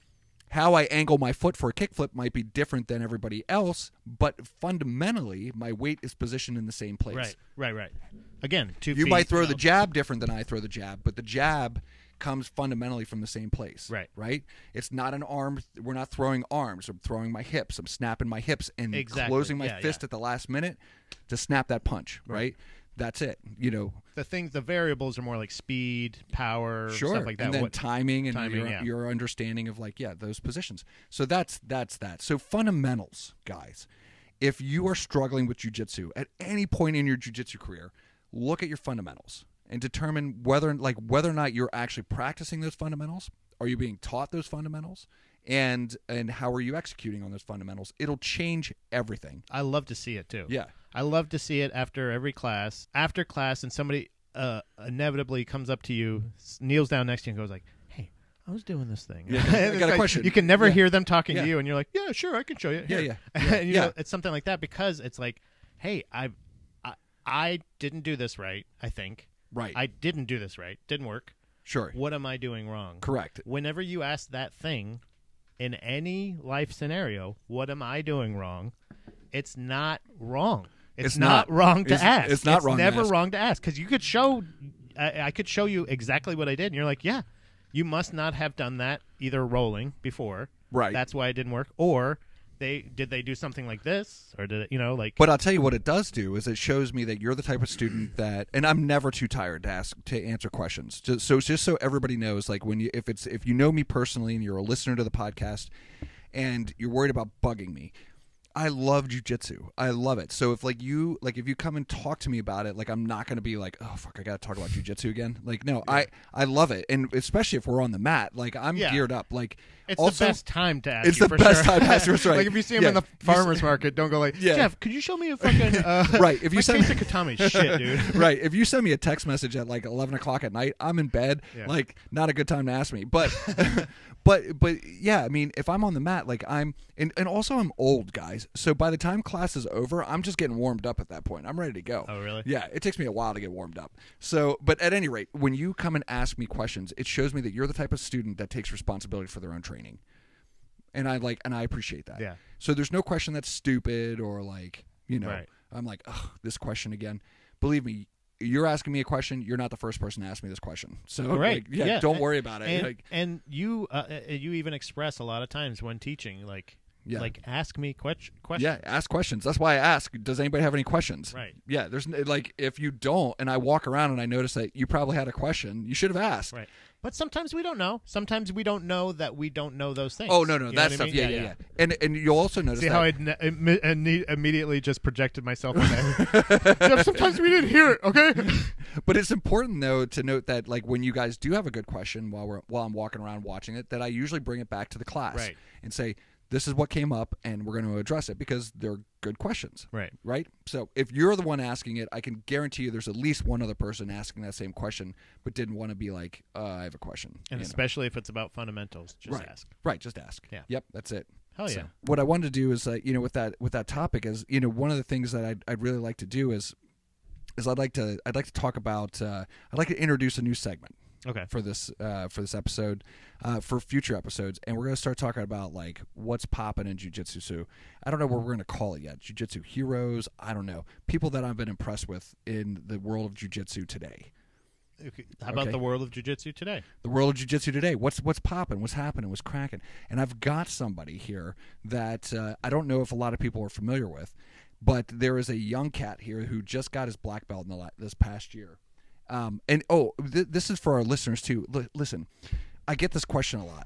How I angle my foot for a kickflip might be different than everybody else, but fundamentally, my weight is positioned in the same place. Right. Again, 2 feet. You might throw the jab different than I throw the jab, but the jab comes fundamentally from the same place. Right? It's not an arm. We're not throwing arms. I'm throwing my hips. I'm snapping my hips and closing my fist at the last minute to snap that punch. Right? That's it. The variables are more like speed, power, stuff like that. And then timing and your understanding of those positions. So that's that. So fundamentals, guys. If you are struggling with jiu-jitsu at any point in your jiu-jitsu career, look at your fundamentals and determine whether or not you're actually practicing those fundamentals. Are you being taught those fundamentals? And how are you executing on those fundamentals? It'll change everything. I love to see it too. Yeah. I love to see it after every class. After class, and somebody inevitably comes up to you, kneels down next to you, and goes like, "Hey, I was doing this thing." Yeah, I got a question. You can never hear them talking to you, and you're like, "Yeah, sure, I can show you." Yeah. And you know, it's something like that because it's like, "Hey, I didn't do this right. I think I didn't do this right. Didn't work. Sure. What am I doing wrong?" Correct. Whenever you ask that thing in any life scenario, what am I doing wrong? It's not wrong. It's not wrong to ask. It's not wrong. It's never to ask. wrong to ask because you could show. I could show you exactly what I did, and you're like, "Yeah, you must not have done that either rolling before. Right. That's why it didn't work, or did they do something like this, or did it, like?" But I'll tell you what it does do is it shows me that you're the type of student that, and I'm never too tired to answer questions. Just so everybody knows, like if you know me personally and you're a listener to the podcast, and you're worried about bugging me. I love jiu-jitsu. I love it. So if if you come and talk to me about it, I'm not going to be like, "Oh fuck, I got to talk about jiu-jitsu again." No, I love it, and especially if we're on the mat, I'm geared up. It's also, the best time to ask. It's the best time to ask. Right. If you see him in the farmer's market, don't go like, "Jeff, could you show me a fucking right?" If you send me Katami shit, dude. Right. If you send me a text message at 11 o'clock at night, I'm in bed. Yeah. Not a good time to ask me. But but yeah, I mean, if I'm on the mat, I'm and also I'm old, guys. So by the time class is over, I'm just getting warmed up at that point. I'm ready to go. Oh, really? Yeah. It takes me a while to get warmed up. So, but at any rate, when you come and ask me questions, it shows me that you're the type of student that takes responsibility for their own training. And I appreciate that. Yeah. So there's no question that's stupid or Right. I'm like, "Ugh, this question again." Believe me, you're asking me a question. You're not the first person to ask me this question. So don't worry about it. And you even express a lot of times when teaching, ask me questions. Yeah, ask questions. That's why I ask. Does anybody have any questions? Right. Yeah. There's if you don't, and I walk around and I notice that you probably had a question, you should have asked. Right. But sometimes we don't know. Sometimes we don't know that we don't know those things. Oh, no. That stuff. Yeah. And you'll also notice how I immediately just projected myself in there. Jeff, sometimes we didn't hear it, okay? But it's important, though, to note that when you guys do have a good question while I'm walking around watching it, that I usually bring it back to the class and say, "This is what came up, and we're going to address it," because they're good questions. Right? So if you're the one asking it, I can guarantee you there's at least one other person asking that same question but didn't want to be like, "I have a question." And especially if it's about fundamentals, just ask. Right, just ask. Yeah. Yep, that's it. Hell yeah. So what I wanted to do is, with that topic is, one of the things that I'd really like to do is I'd like to talk about, I'd like to introduce a new segment. Okay. For this episode, for future episodes, and we're going to start talking about what's popping in jiu-jitsu. So I don't know what we're going to call it yet. Jiu-jitsu heroes. I don't know. People that I've been impressed with in the world of jiu-jitsu today. Okay. How about the world of jiu-jitsu today? The world of jiu-jitsu today. What's popping? What's happening? What's cracking? And I've got somebody here that I don't know if a lot of people are familiar with, but there is a young cat here who just got his black belt in this past year. This is for our listeners too. Listen, I get this question a lot.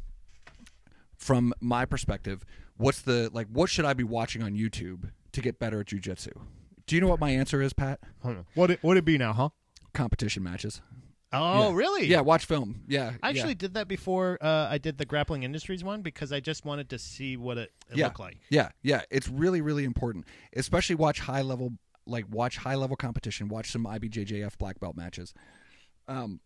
From my perspective, what should I be watching on YouTube to get better at jiu-jitsu? Do you know what my answer is, Pat? What it be now, huh? Competition matches. Oh, yeah. Really? Yeah, watch film. Yeah. I actually did that before I did the Grappling Industries one because I just wanted to see what it looked like. Yeah. It's really, really important. Especially watch high-level competition, watch some IBJJF black belt matches. And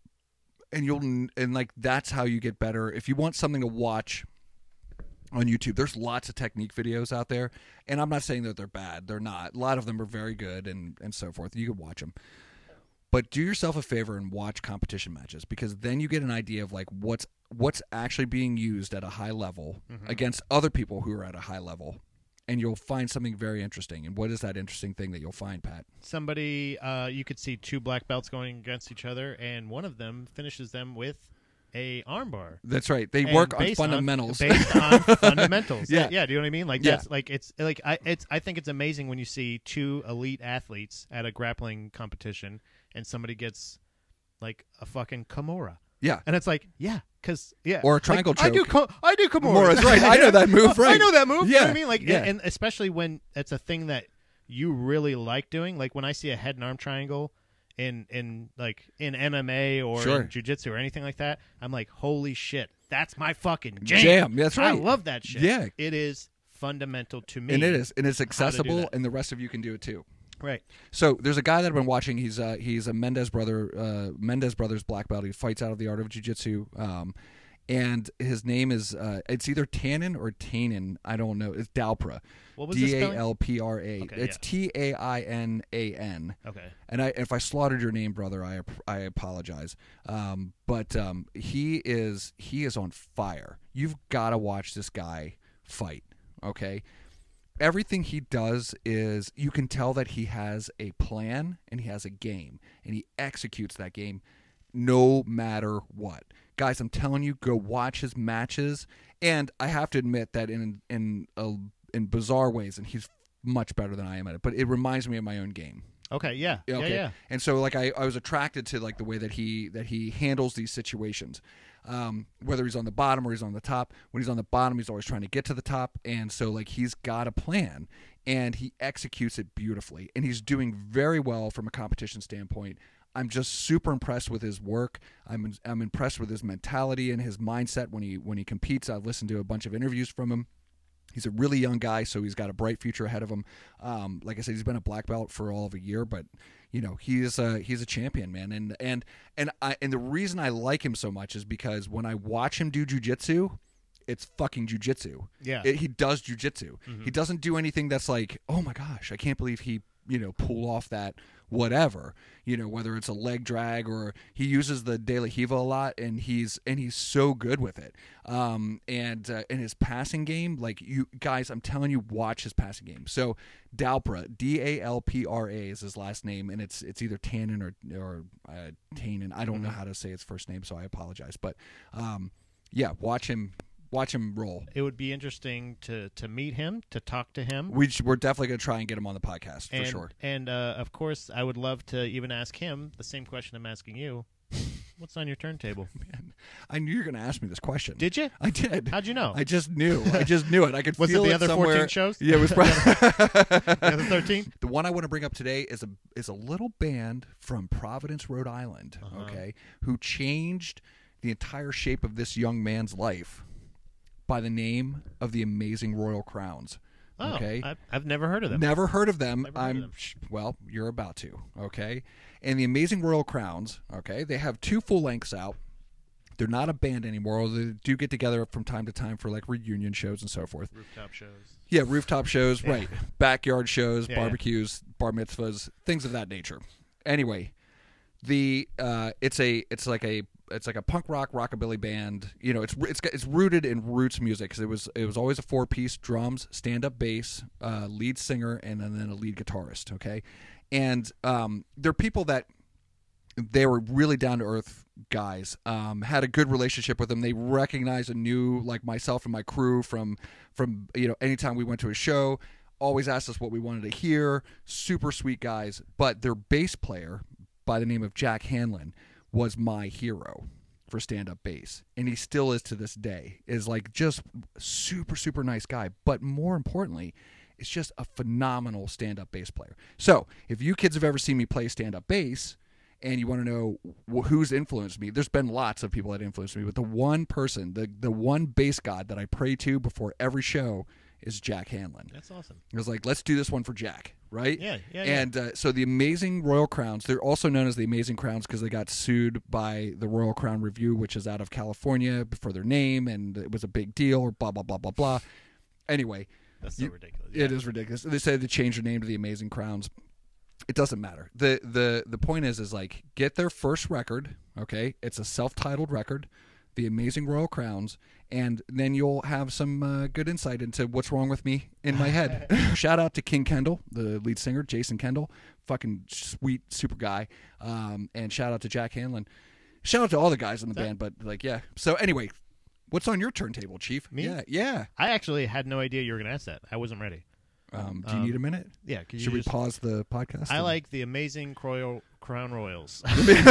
that's how you get better. If you want something to watch on YouTube, there's lots of technique videos out there, and I'm not saying that they're bad. They're not. A lot of them are very good and so forth. You can watch them. But do yourself a favor and watch competition matches, because then you get an idea of like what's actually being used at a high level against other people who are at a high level, and you'll find something very interesting. And what is that interesting thing that you'll find, Pat? Somebody, you could see two black belts going against each other, and one of them finishes them with a armbar. That's right. They work on fundamentals. Based on fundamentals. Yeah. Do you know what I mean? Like that's like it's like I think it's amazing when you see two elite athletes at a grappling competition and somebody gets like a fucking Kimura. Yeah. And it's like, because or a triangle choke. I do Kimura. That's right. I know that move, right? I know that move. Yeah. You know what I mean? Like and especially when it's a thing that you really like doing. Like when I see a head and arm triangle in MMA or in jiu-jitsu or anything like that, I'm like, holy shit, that's my fucking jam. That's right. I love that shit. Yeah. It is fundamental to me. And it is. And it's accessible, and the rest of you can do it too. Right. So there's a guy that I've been watching. He's a Mendez brother, Mendez brothers black belt. He fights out of the art of jiu-jitsu. And his name is it's either Tannen or Tainen. I don't know. It's Dalpra. What was the spelling? Dalpra. Okay, it's Tainan. Okay. And if I slaughtered your name, brother, I apologize. But he is on fire. You've got to watch this guy fight. Okay. Everything he does is, you can tell that he has a plan and he has a game, and he executes that game no matter what. Guys, I'm telling you, go watch his matches. And I have to admit that in bizarre ways, and he's much better than I am at it, but it reminds me of my own game. Okay, yeah. Okay. Yeah. And so like I was attracted to like the way that he handles these situations. Whether he's on the bottom or he's on the top. When he's on the bottom, he's always trying to get to the top, and so like he's got a plan and he executes it beautifully, and he's doing very well from a competition standpoint. I'm just super impressed with his work. I'm impressed with his mentality and his mindset when he competes. I've listened to a bunch of interviews from him. He's a really young guy, so he's got a bright future ahead of him. Like I said, he's been a black belt for all of a year, but you know he's a champion, man. And the reason I like him so much is because when I watch him do jiu-jitsu, it's fucking jiu-jitsu. Yeah, he does jiu-jitsu. Mm-hmm. He doesn't do anything that's like, oh my gosh, I can't believe he pulled off that whatever, whether it's a leg drag, or he uses the De La Hiva a lot, and he's so good with it. And his passing game, like, you guys, I'm telling you, watch his passing game. So Dalpra, Dalpra is his last name, and it's either Tannen or Tannen. I don't know how to say his first name, so I apologize. But yeah, watch him roll. It would be interesting to meet him, to talk to him. We're definitely going to try and get him on the podcast for sure. And of course, I would love to even ask him the same question I'm asking you. What's on your turntable? Man, I knew you were going to ask me this question. Did you? I did. How'd you know? I just knew. I knew it. I could was feel it it the other somewhere. 14 shows? Yeah, it was probably the other 13. The one I want to bring up today is a little band from Providence, Rhode Island, okay, who changed the entire shape of this young man's life by the name of the Amazing Royal Crowns. Oh, okay, I've never heard of them. Never heard of them. Well, you're about to. Okay, and the Amazing Royal Crowns. Okay, they have 2 full lengths out. They're not a band anymore. They do get together from time to time for like reunion shows and so forth. Rooftop shows. Yeah, rooftop shows. Yeah. Right. Backyard shows, barbecues, bar mitzvahs, things of that nature. Anyway, it's like a punk rock rockabilly band. It's rooted in roots music, because it was always a 4-piece: drums, stand-up bass, lead singer, and then a lead guitarist. Okay, and they're people that they were really down to earth guys. Had a good relationship with them. They recognized and knew, like myself and my crew, from anytime we went to a show. Always asked us what we wanted to hear. Super sweet guys. But their bass player, by the name of Jack Hanlon, was my hero for stand-up bass, and he still is to this day. Is like just super, super nice guy, but more importantly, it's just a phenomenal stand-up bass player. So if you kids have ever seen me play stand-up bass and you want to know who's influenced me, there's been lots of people that influenced me, but the one person, the one bass god that I pray to before every show is Jack Hanlon. That's awesome. I was like, let's do this one for Jack, right? Yeah. And so the Amazing Royal Crowns, they're also known as the Amazing Crowns because they got sued by the Royal Crown Review, which is out of California, for their name, and it was a big deal, or blah, blah, blah, blah, blah. Anyway. That's so ridiculous. It is ridiculous. They say they changed their name to the Amazing Crowns. It doesn't matter. The point is like get their first record. Okay, it's a self-titled record, The Amazing Royal Crowns, and then you'll have some good insight into what's wrong with me in my head. Shout out to King Kendall, the lead singer, Jason Kendall, fucking sweet, super guy, and shout out to Jack Hanlon. Shout out to all the guys in the band, but like, yeah. So anyway, what's on your turntable, Chief? Me? Yeah. I actually had no idea you were going to ask that. I wasn't ready. Do you need a minute? Yeah. Should we pause the podcast? I like the Amazing Crown Royals.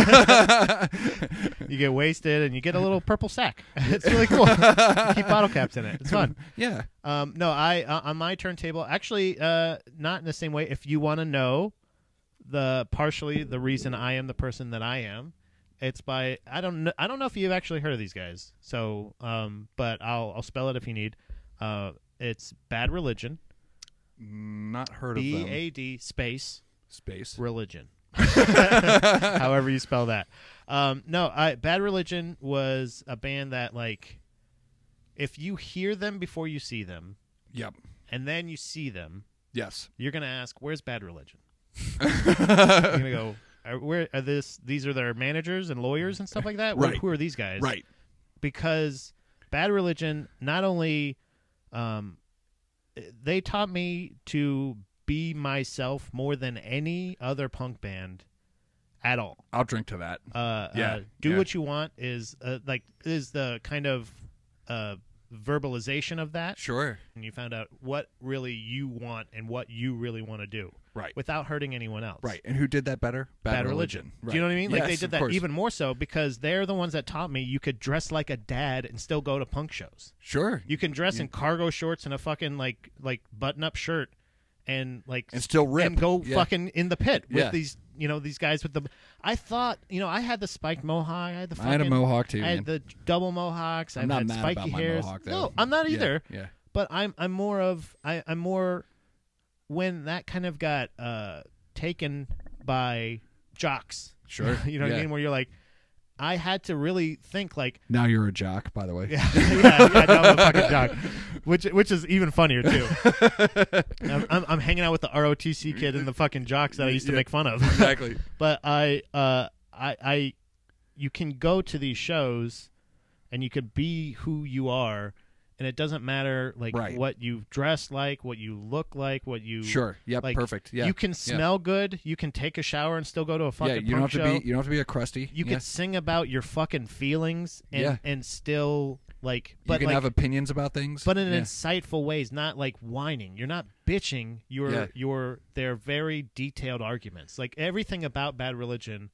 You get wasted and you get a little purple sack. It's really cool. You keep bottle caps in it. It's fun. Yeah. No, I on my turntable, actually, not in the same way. If you want to know partially the reason I am the person that I am, it's by I don't know if you've actually heard of these guys. So, but I'll spell it if you need. It's Bad Religion. Not heard of them. BAD space religion. However you spell that. Bad Religion was a band that, like, if you hear them before you see them, yep, and then you see them, yes, you're gonna ask, "Where's Bad Religion?" You're gonna go, "Where are these are their managers and lawyers and stuff like that? Right. Who are these guys?" Right. Because Bad Religion not only they taught me to be myself more than any other punk band at all. I'll drink to that. Do what you want is the kind of verbalization of that. Sure. And you found out what really you want and what you really want to do. Right. Without hurting anyone else. Right. And who did that better? Bad Religion. Right. Do you know what I mean? Like, yes, they did that even more so because they're the ones that taught me you could dress like a dad and still go to punk shows. Sure. You can dress in cargo shorts and a fucking like button-up shirt and still rip and go fucking in the pit with these guys with the. I thought I had the spiked mohawk. I had a mohawk too. I had the double mohawks. I'm not had mad spiky about my hairs. mohawk, though. No, I'm not either. Yeah. But I'm more when that kind of got taken by jocks. Sure. You know what I mean? Where you're like, I had to really think like. Now you're a jock, by the way. Yeah, now I'm a fucking jock, which is even funnier too. I'm hanging out with the ROTC kid and the fucking jocks that I used to make fun of. Exactly. But you can go to these shows, and you can be who you are. And it doesn't matter what you dress like, what you look like, what you Yep. Perfect. Yeah. You can smell good. You can take a shower and still go to a fucking punk show. You don't have to be a crusty. You can sing about your fucking feelings and still but you can have opinions about things, but in insightful ways, not like whining. You're not bitching. They're very detailed arguments. Like everything about Bad Religion,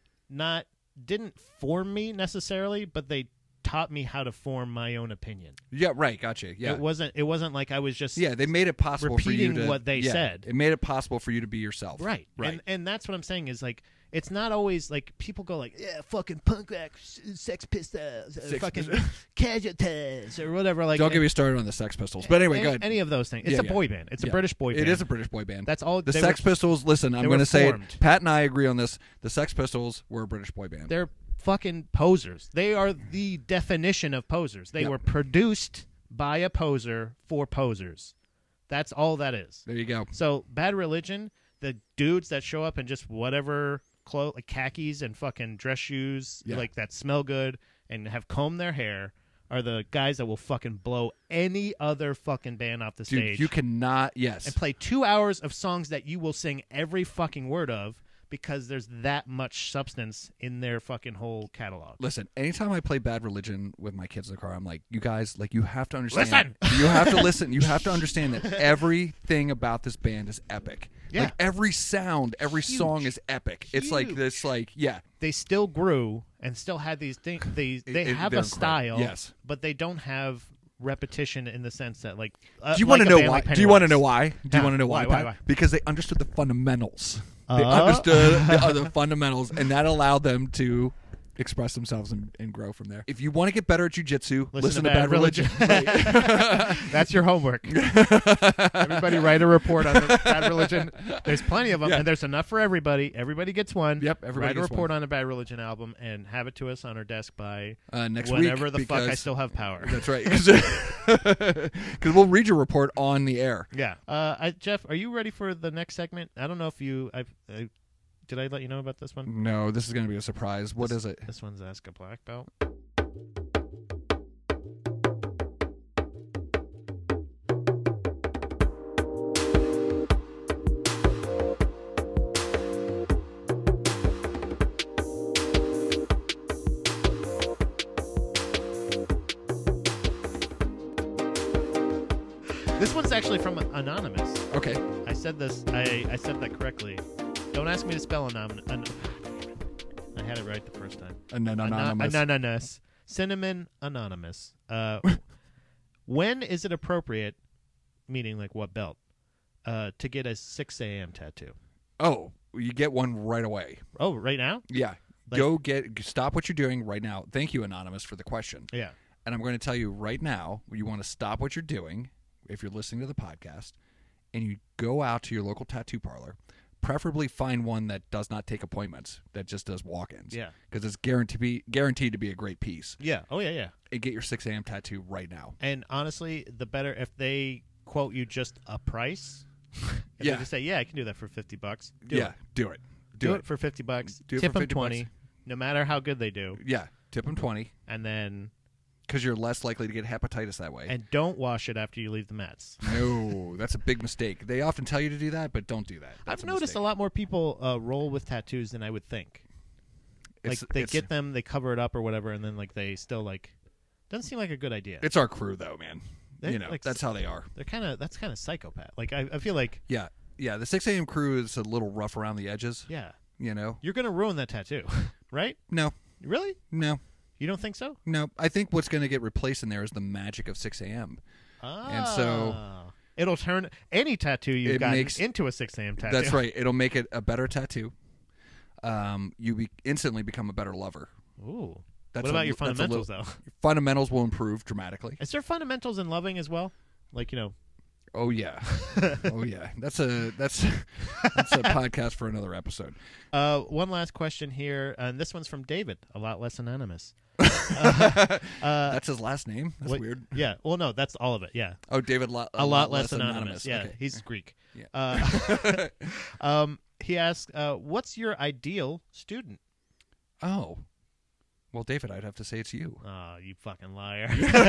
didn't form me necessarily, but they taught me how to form my own opinion. Yeah, right. Gotcha. Yeah, it wasn't like I was just they made it possible repeating for you to what they said. It made it possible for you to be yourself. Right. And that's what I'm saying is like it's not always like people go like fucking punk rock, Sex Pistols, fucking Casualties or whatever. Like don't get me started on the Sex Pistols. But anyway, go ahead. Any of those things. It's a boy band. It's a British boy band. It is a British boy band. That's all. The Sex Pistols. Listen, I'm going to say it. Pat and I agree on this. The Sex Pistols were a British boy band. They're fucking posers. They are the definition of posers. They were produced by a poser for posers. That's all that is. There you go. So Bad Religion, the dudes that show up in just whatever clothes, like khakis and fucking dress shoes, like that smell good and have combed their hair, are the guys that will fucking blow any other fucking band off the stage. You cannot, and play 2 hours of songs that you will sing every fucking word of. Because there's that much substance in their fucking whole catalog. Listen, anytime I play Bad Religion with my kids in the car, I'm like, you guys, like, you have to understand. Listen! You have to listen. You have to understand that everything about this band is epic. Yeah. Like, every sound, every song is epic. Huge. It's like this, They still grew and still had these things. They have a style, but they don't have repetition in the sense that, like, do you want to know why? Do you want to know why? Do you want to know why? Why? Because they understood the fundamentals. They understood the fundamentals, and that allowed them to express themselves and grow from there. If you want to get better at jiu-jitsu, listen to Bad Religion. That's your homework. Everybody write a report on the Bad Religion. There's plenty of them, and there's enough for everybody. Everybody gets one. Yep, everybody write a gets report one. on a Bad Religion album and have it to us on our desk by next whenever week. The fuck I still have power. That's right. Because we'll read your report on the air. Yeah. Jeff, are you ready for the next segment? I don't know if you... did I let you know about this one? No, this is going to be a surprise. What is it? This one's Ask a Black Belt. This one's actually from Anonymous. Okay. I said this. I said that correctly. Don't ask me to spell anonymous. I had it right the first time. Anonymous. Cinnamon Anonymous. When is it appropriate, meaning like what belt, to get a 6 a.m. tattoo? Oh, you get one right away. Oh, right now? Yeah. Stop what you're doing right now. Thank you, Anonymous, for the question. Yeah. And I'm going to tell you right now, you want to stop what you're doing if you're listening to the podcast, and you go out to your local tattoo parlor. Preferably find one that does not take appointments, that just does walk-ins. Yeah. Because it's guaranteed to be a great piece. Yeah. Oh, yeah. And get your 6 a.m. tattoo right now. And honestly, the better if they quote you just a price. If they just say, I can do that for $50. Do it. Do it for $50. Do it Tip for them 50 20, bucks. no matter how good they do. Yeah. Tip them 20. And then... Because you're less likely to get hepatitis that way. And don't wash it after you leave the mats. No, that's a big mistake. They often tell you to do that, but don't do that. I've noticed a lot more people roll with tattoos than I would think. Like they get them, they cover it up or whatever, and then like they still like doesn't seem like a good idea. It's our crew though, man. Like, that's how they are. That's kind of psychopath. Like I feel like yeah. The 6 a.m. crew is a little rough around the edges. Yeah. You're gonna ruin that tattoo, right? No. Really? No. You don't think so? No, I think what's going to get replaced in there is the magic of 6 a.m. And so it'll turn any tattoo you've got into a 6 a.m. tattoo. That's right. It'll make it a better tattoo. You instantly become a better lover. Ooh. What about your fundamentals, though? Fundamentals will improve dramatically. Is there fundamentals in loving as well? Like, Oh yeah, oh yeah. That's a podcast for another episode. One last question here, and this one's from David, a lot less anonymous. That's his last name. That's weird. Yeah. Well, no, that's all of it. Yeah. Oh, David. A lot less anonymous. Yeah, okay. He's Greek. Yeah. He asks, "What's your ideal student?" Oh. Well, David, I'd have to say it's you. Oh, you fucking liar.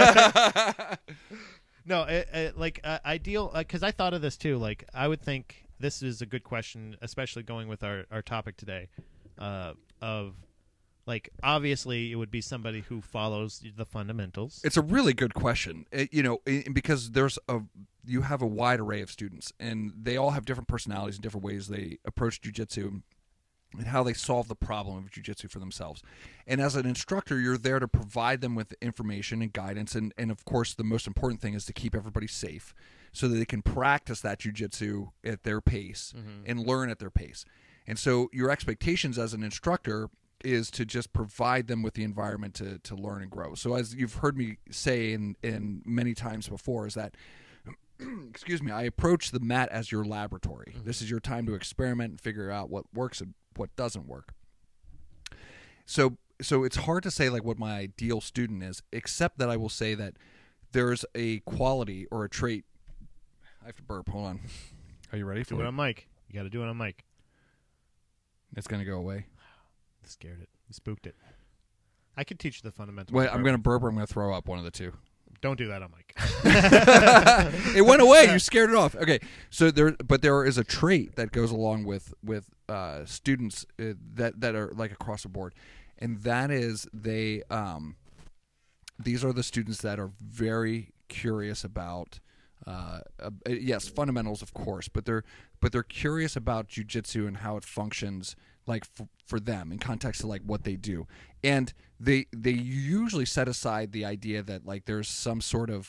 No, ideal, because I thought of this too. Like, I would think this is a good question, especially going with our topic today, of, like, obviously it would be somebody who follows the fundamentals. It's a really good question, because you have a wide array of students, and they all have different personalities and different ways they approach jiu-jitsu and how they solve the problem of jiu-jitsu for themselves. And as an instructor, you're there to provide them with information and guidance, and of course the most important thing is to keep everybody safe so that they can practice that jiu-jitsu at their pace and learn at their pace. And so your expectations as an instructor is to just provide them with the environment to learn and grow. So as you've heard me say in many times before, is that excuse me, I approach the mat as your laboratory. This is your time to experiment and figure out what works and what doesn't work. So it's hard to say like what my ideal student is, except that I will say that there's a quality or a trait. I have to burp. Hold on. Are you ready for it? Do it on mic. You got to do it on mic. It's going to go away. Scared it. You spooked it. I could teach you the fundamentals. Wait, I'm going to burp or I'm going to throw up, one of the two. Don't do that on mic. It went away. You scared it off. Okay, so there is a trait that goes along with students that are like across the board, and that is these are the students that are very curious about yes, fundamentals of course, but they're curious about jiu-jitsu and how it functions, like for them in context to like what they do, and they usually set aside the idea that like there's some sort of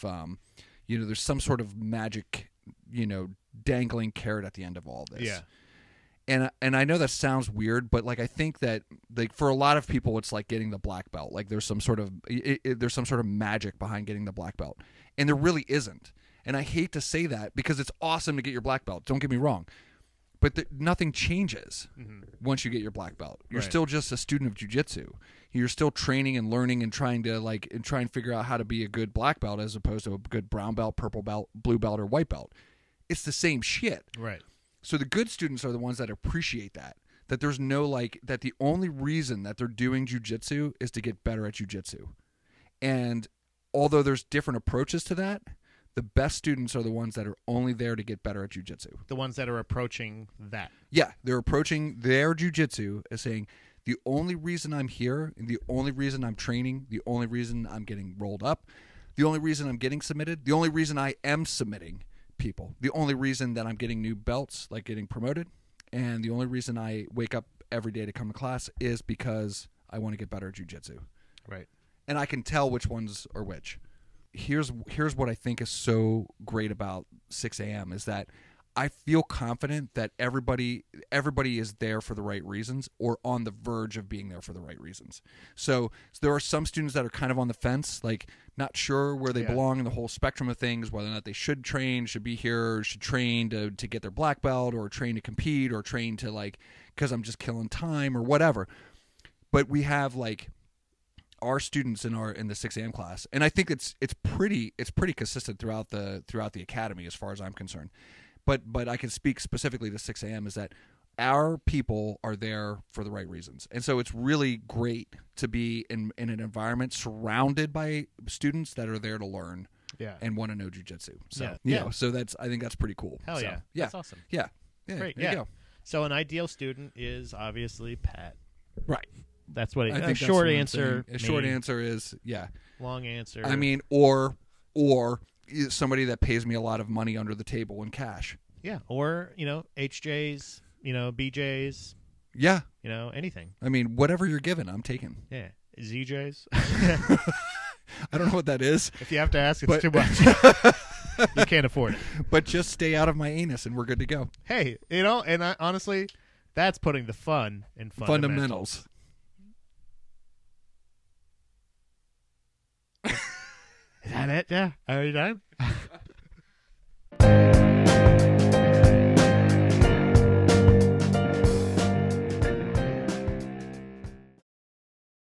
there's some sort of magic dangling carrot at the end of all this. Yeah. And I know that sounds weird, but like I think that like for a lot of people it's like getting the black belt. Like there's some sort of magic behind getting the black belt, and there really isn't. And I hate to say that because it's awesome to get your black belt. Don't get me wrong, but nothing changes once you get your black belt. You're still just a student of jiu-jitsu. You're still training and learning and trying and figure out how to be a good black belt as opposed to a good brown belt, purple belt, blue belt, or white belt. It's the same shit. Right. So the good students are the ones that appreciate that there's no that the only reason that they're doing jiu-jitsu is to get better at jiu-jitsu. And although there's different approaches to that, the best students are the ones that are only there to get better at jiu-jitsu. The ones that are approaching that. Yeah, they're approaching their jiu-jitsu as saying, the only reason I'm here, the only reason I'm training, the only reason I'm getting rolled up, the only reason I'm getting submitted, the only reason I am submitting people, the only reason that I'm getting new belts, like getting promoted, and the only reason I wake up every day to come to class is because I want to get better at jiu-jitsu. Right. And I can tell which ones are which. Here's what I think is so great about 6 a.m. is that I feel confident that everybody is there for the right reasons or on the verge of being there for the right reasons. So there are some students that are kind of on the fence, like not sure where they belong in the whole spectrum of things, whether or not they should train, should be here, should train to get their black belt, or train to compete, or train to because I'm just killing time or whatever. But we have our students in the 6 a.m. class, and I think it's pretty consistent throughout the academy as far as I'm concerned. But I can speak specifically to 6 a.m. is that our people are there for the right reasons. And so it's really great to be in an environment surrounded by students that are there to learn and want to know jiu-jitsu. So, so I think that's pretty cool. Hell yeah. That's awesome. Yeah. Great. There you go. So an ideal student is obviously Pat. Right. That's what I think short answer. A short answer is, Long answer. I mean, or somebody that pays me a lot of money under the table in cash. Yeah, or HJs, BJs. Yeah, anything. I mean, whatever you're given, I'm taking. Yeah, ZJs. I don't know what that is. If you have to ask, it's too much. You can't afford it. But just stay out of my anus, and we're good to go. Hey, and honestly, that's putting the fun in fundamentals. Is that it? Yeah. Are you done?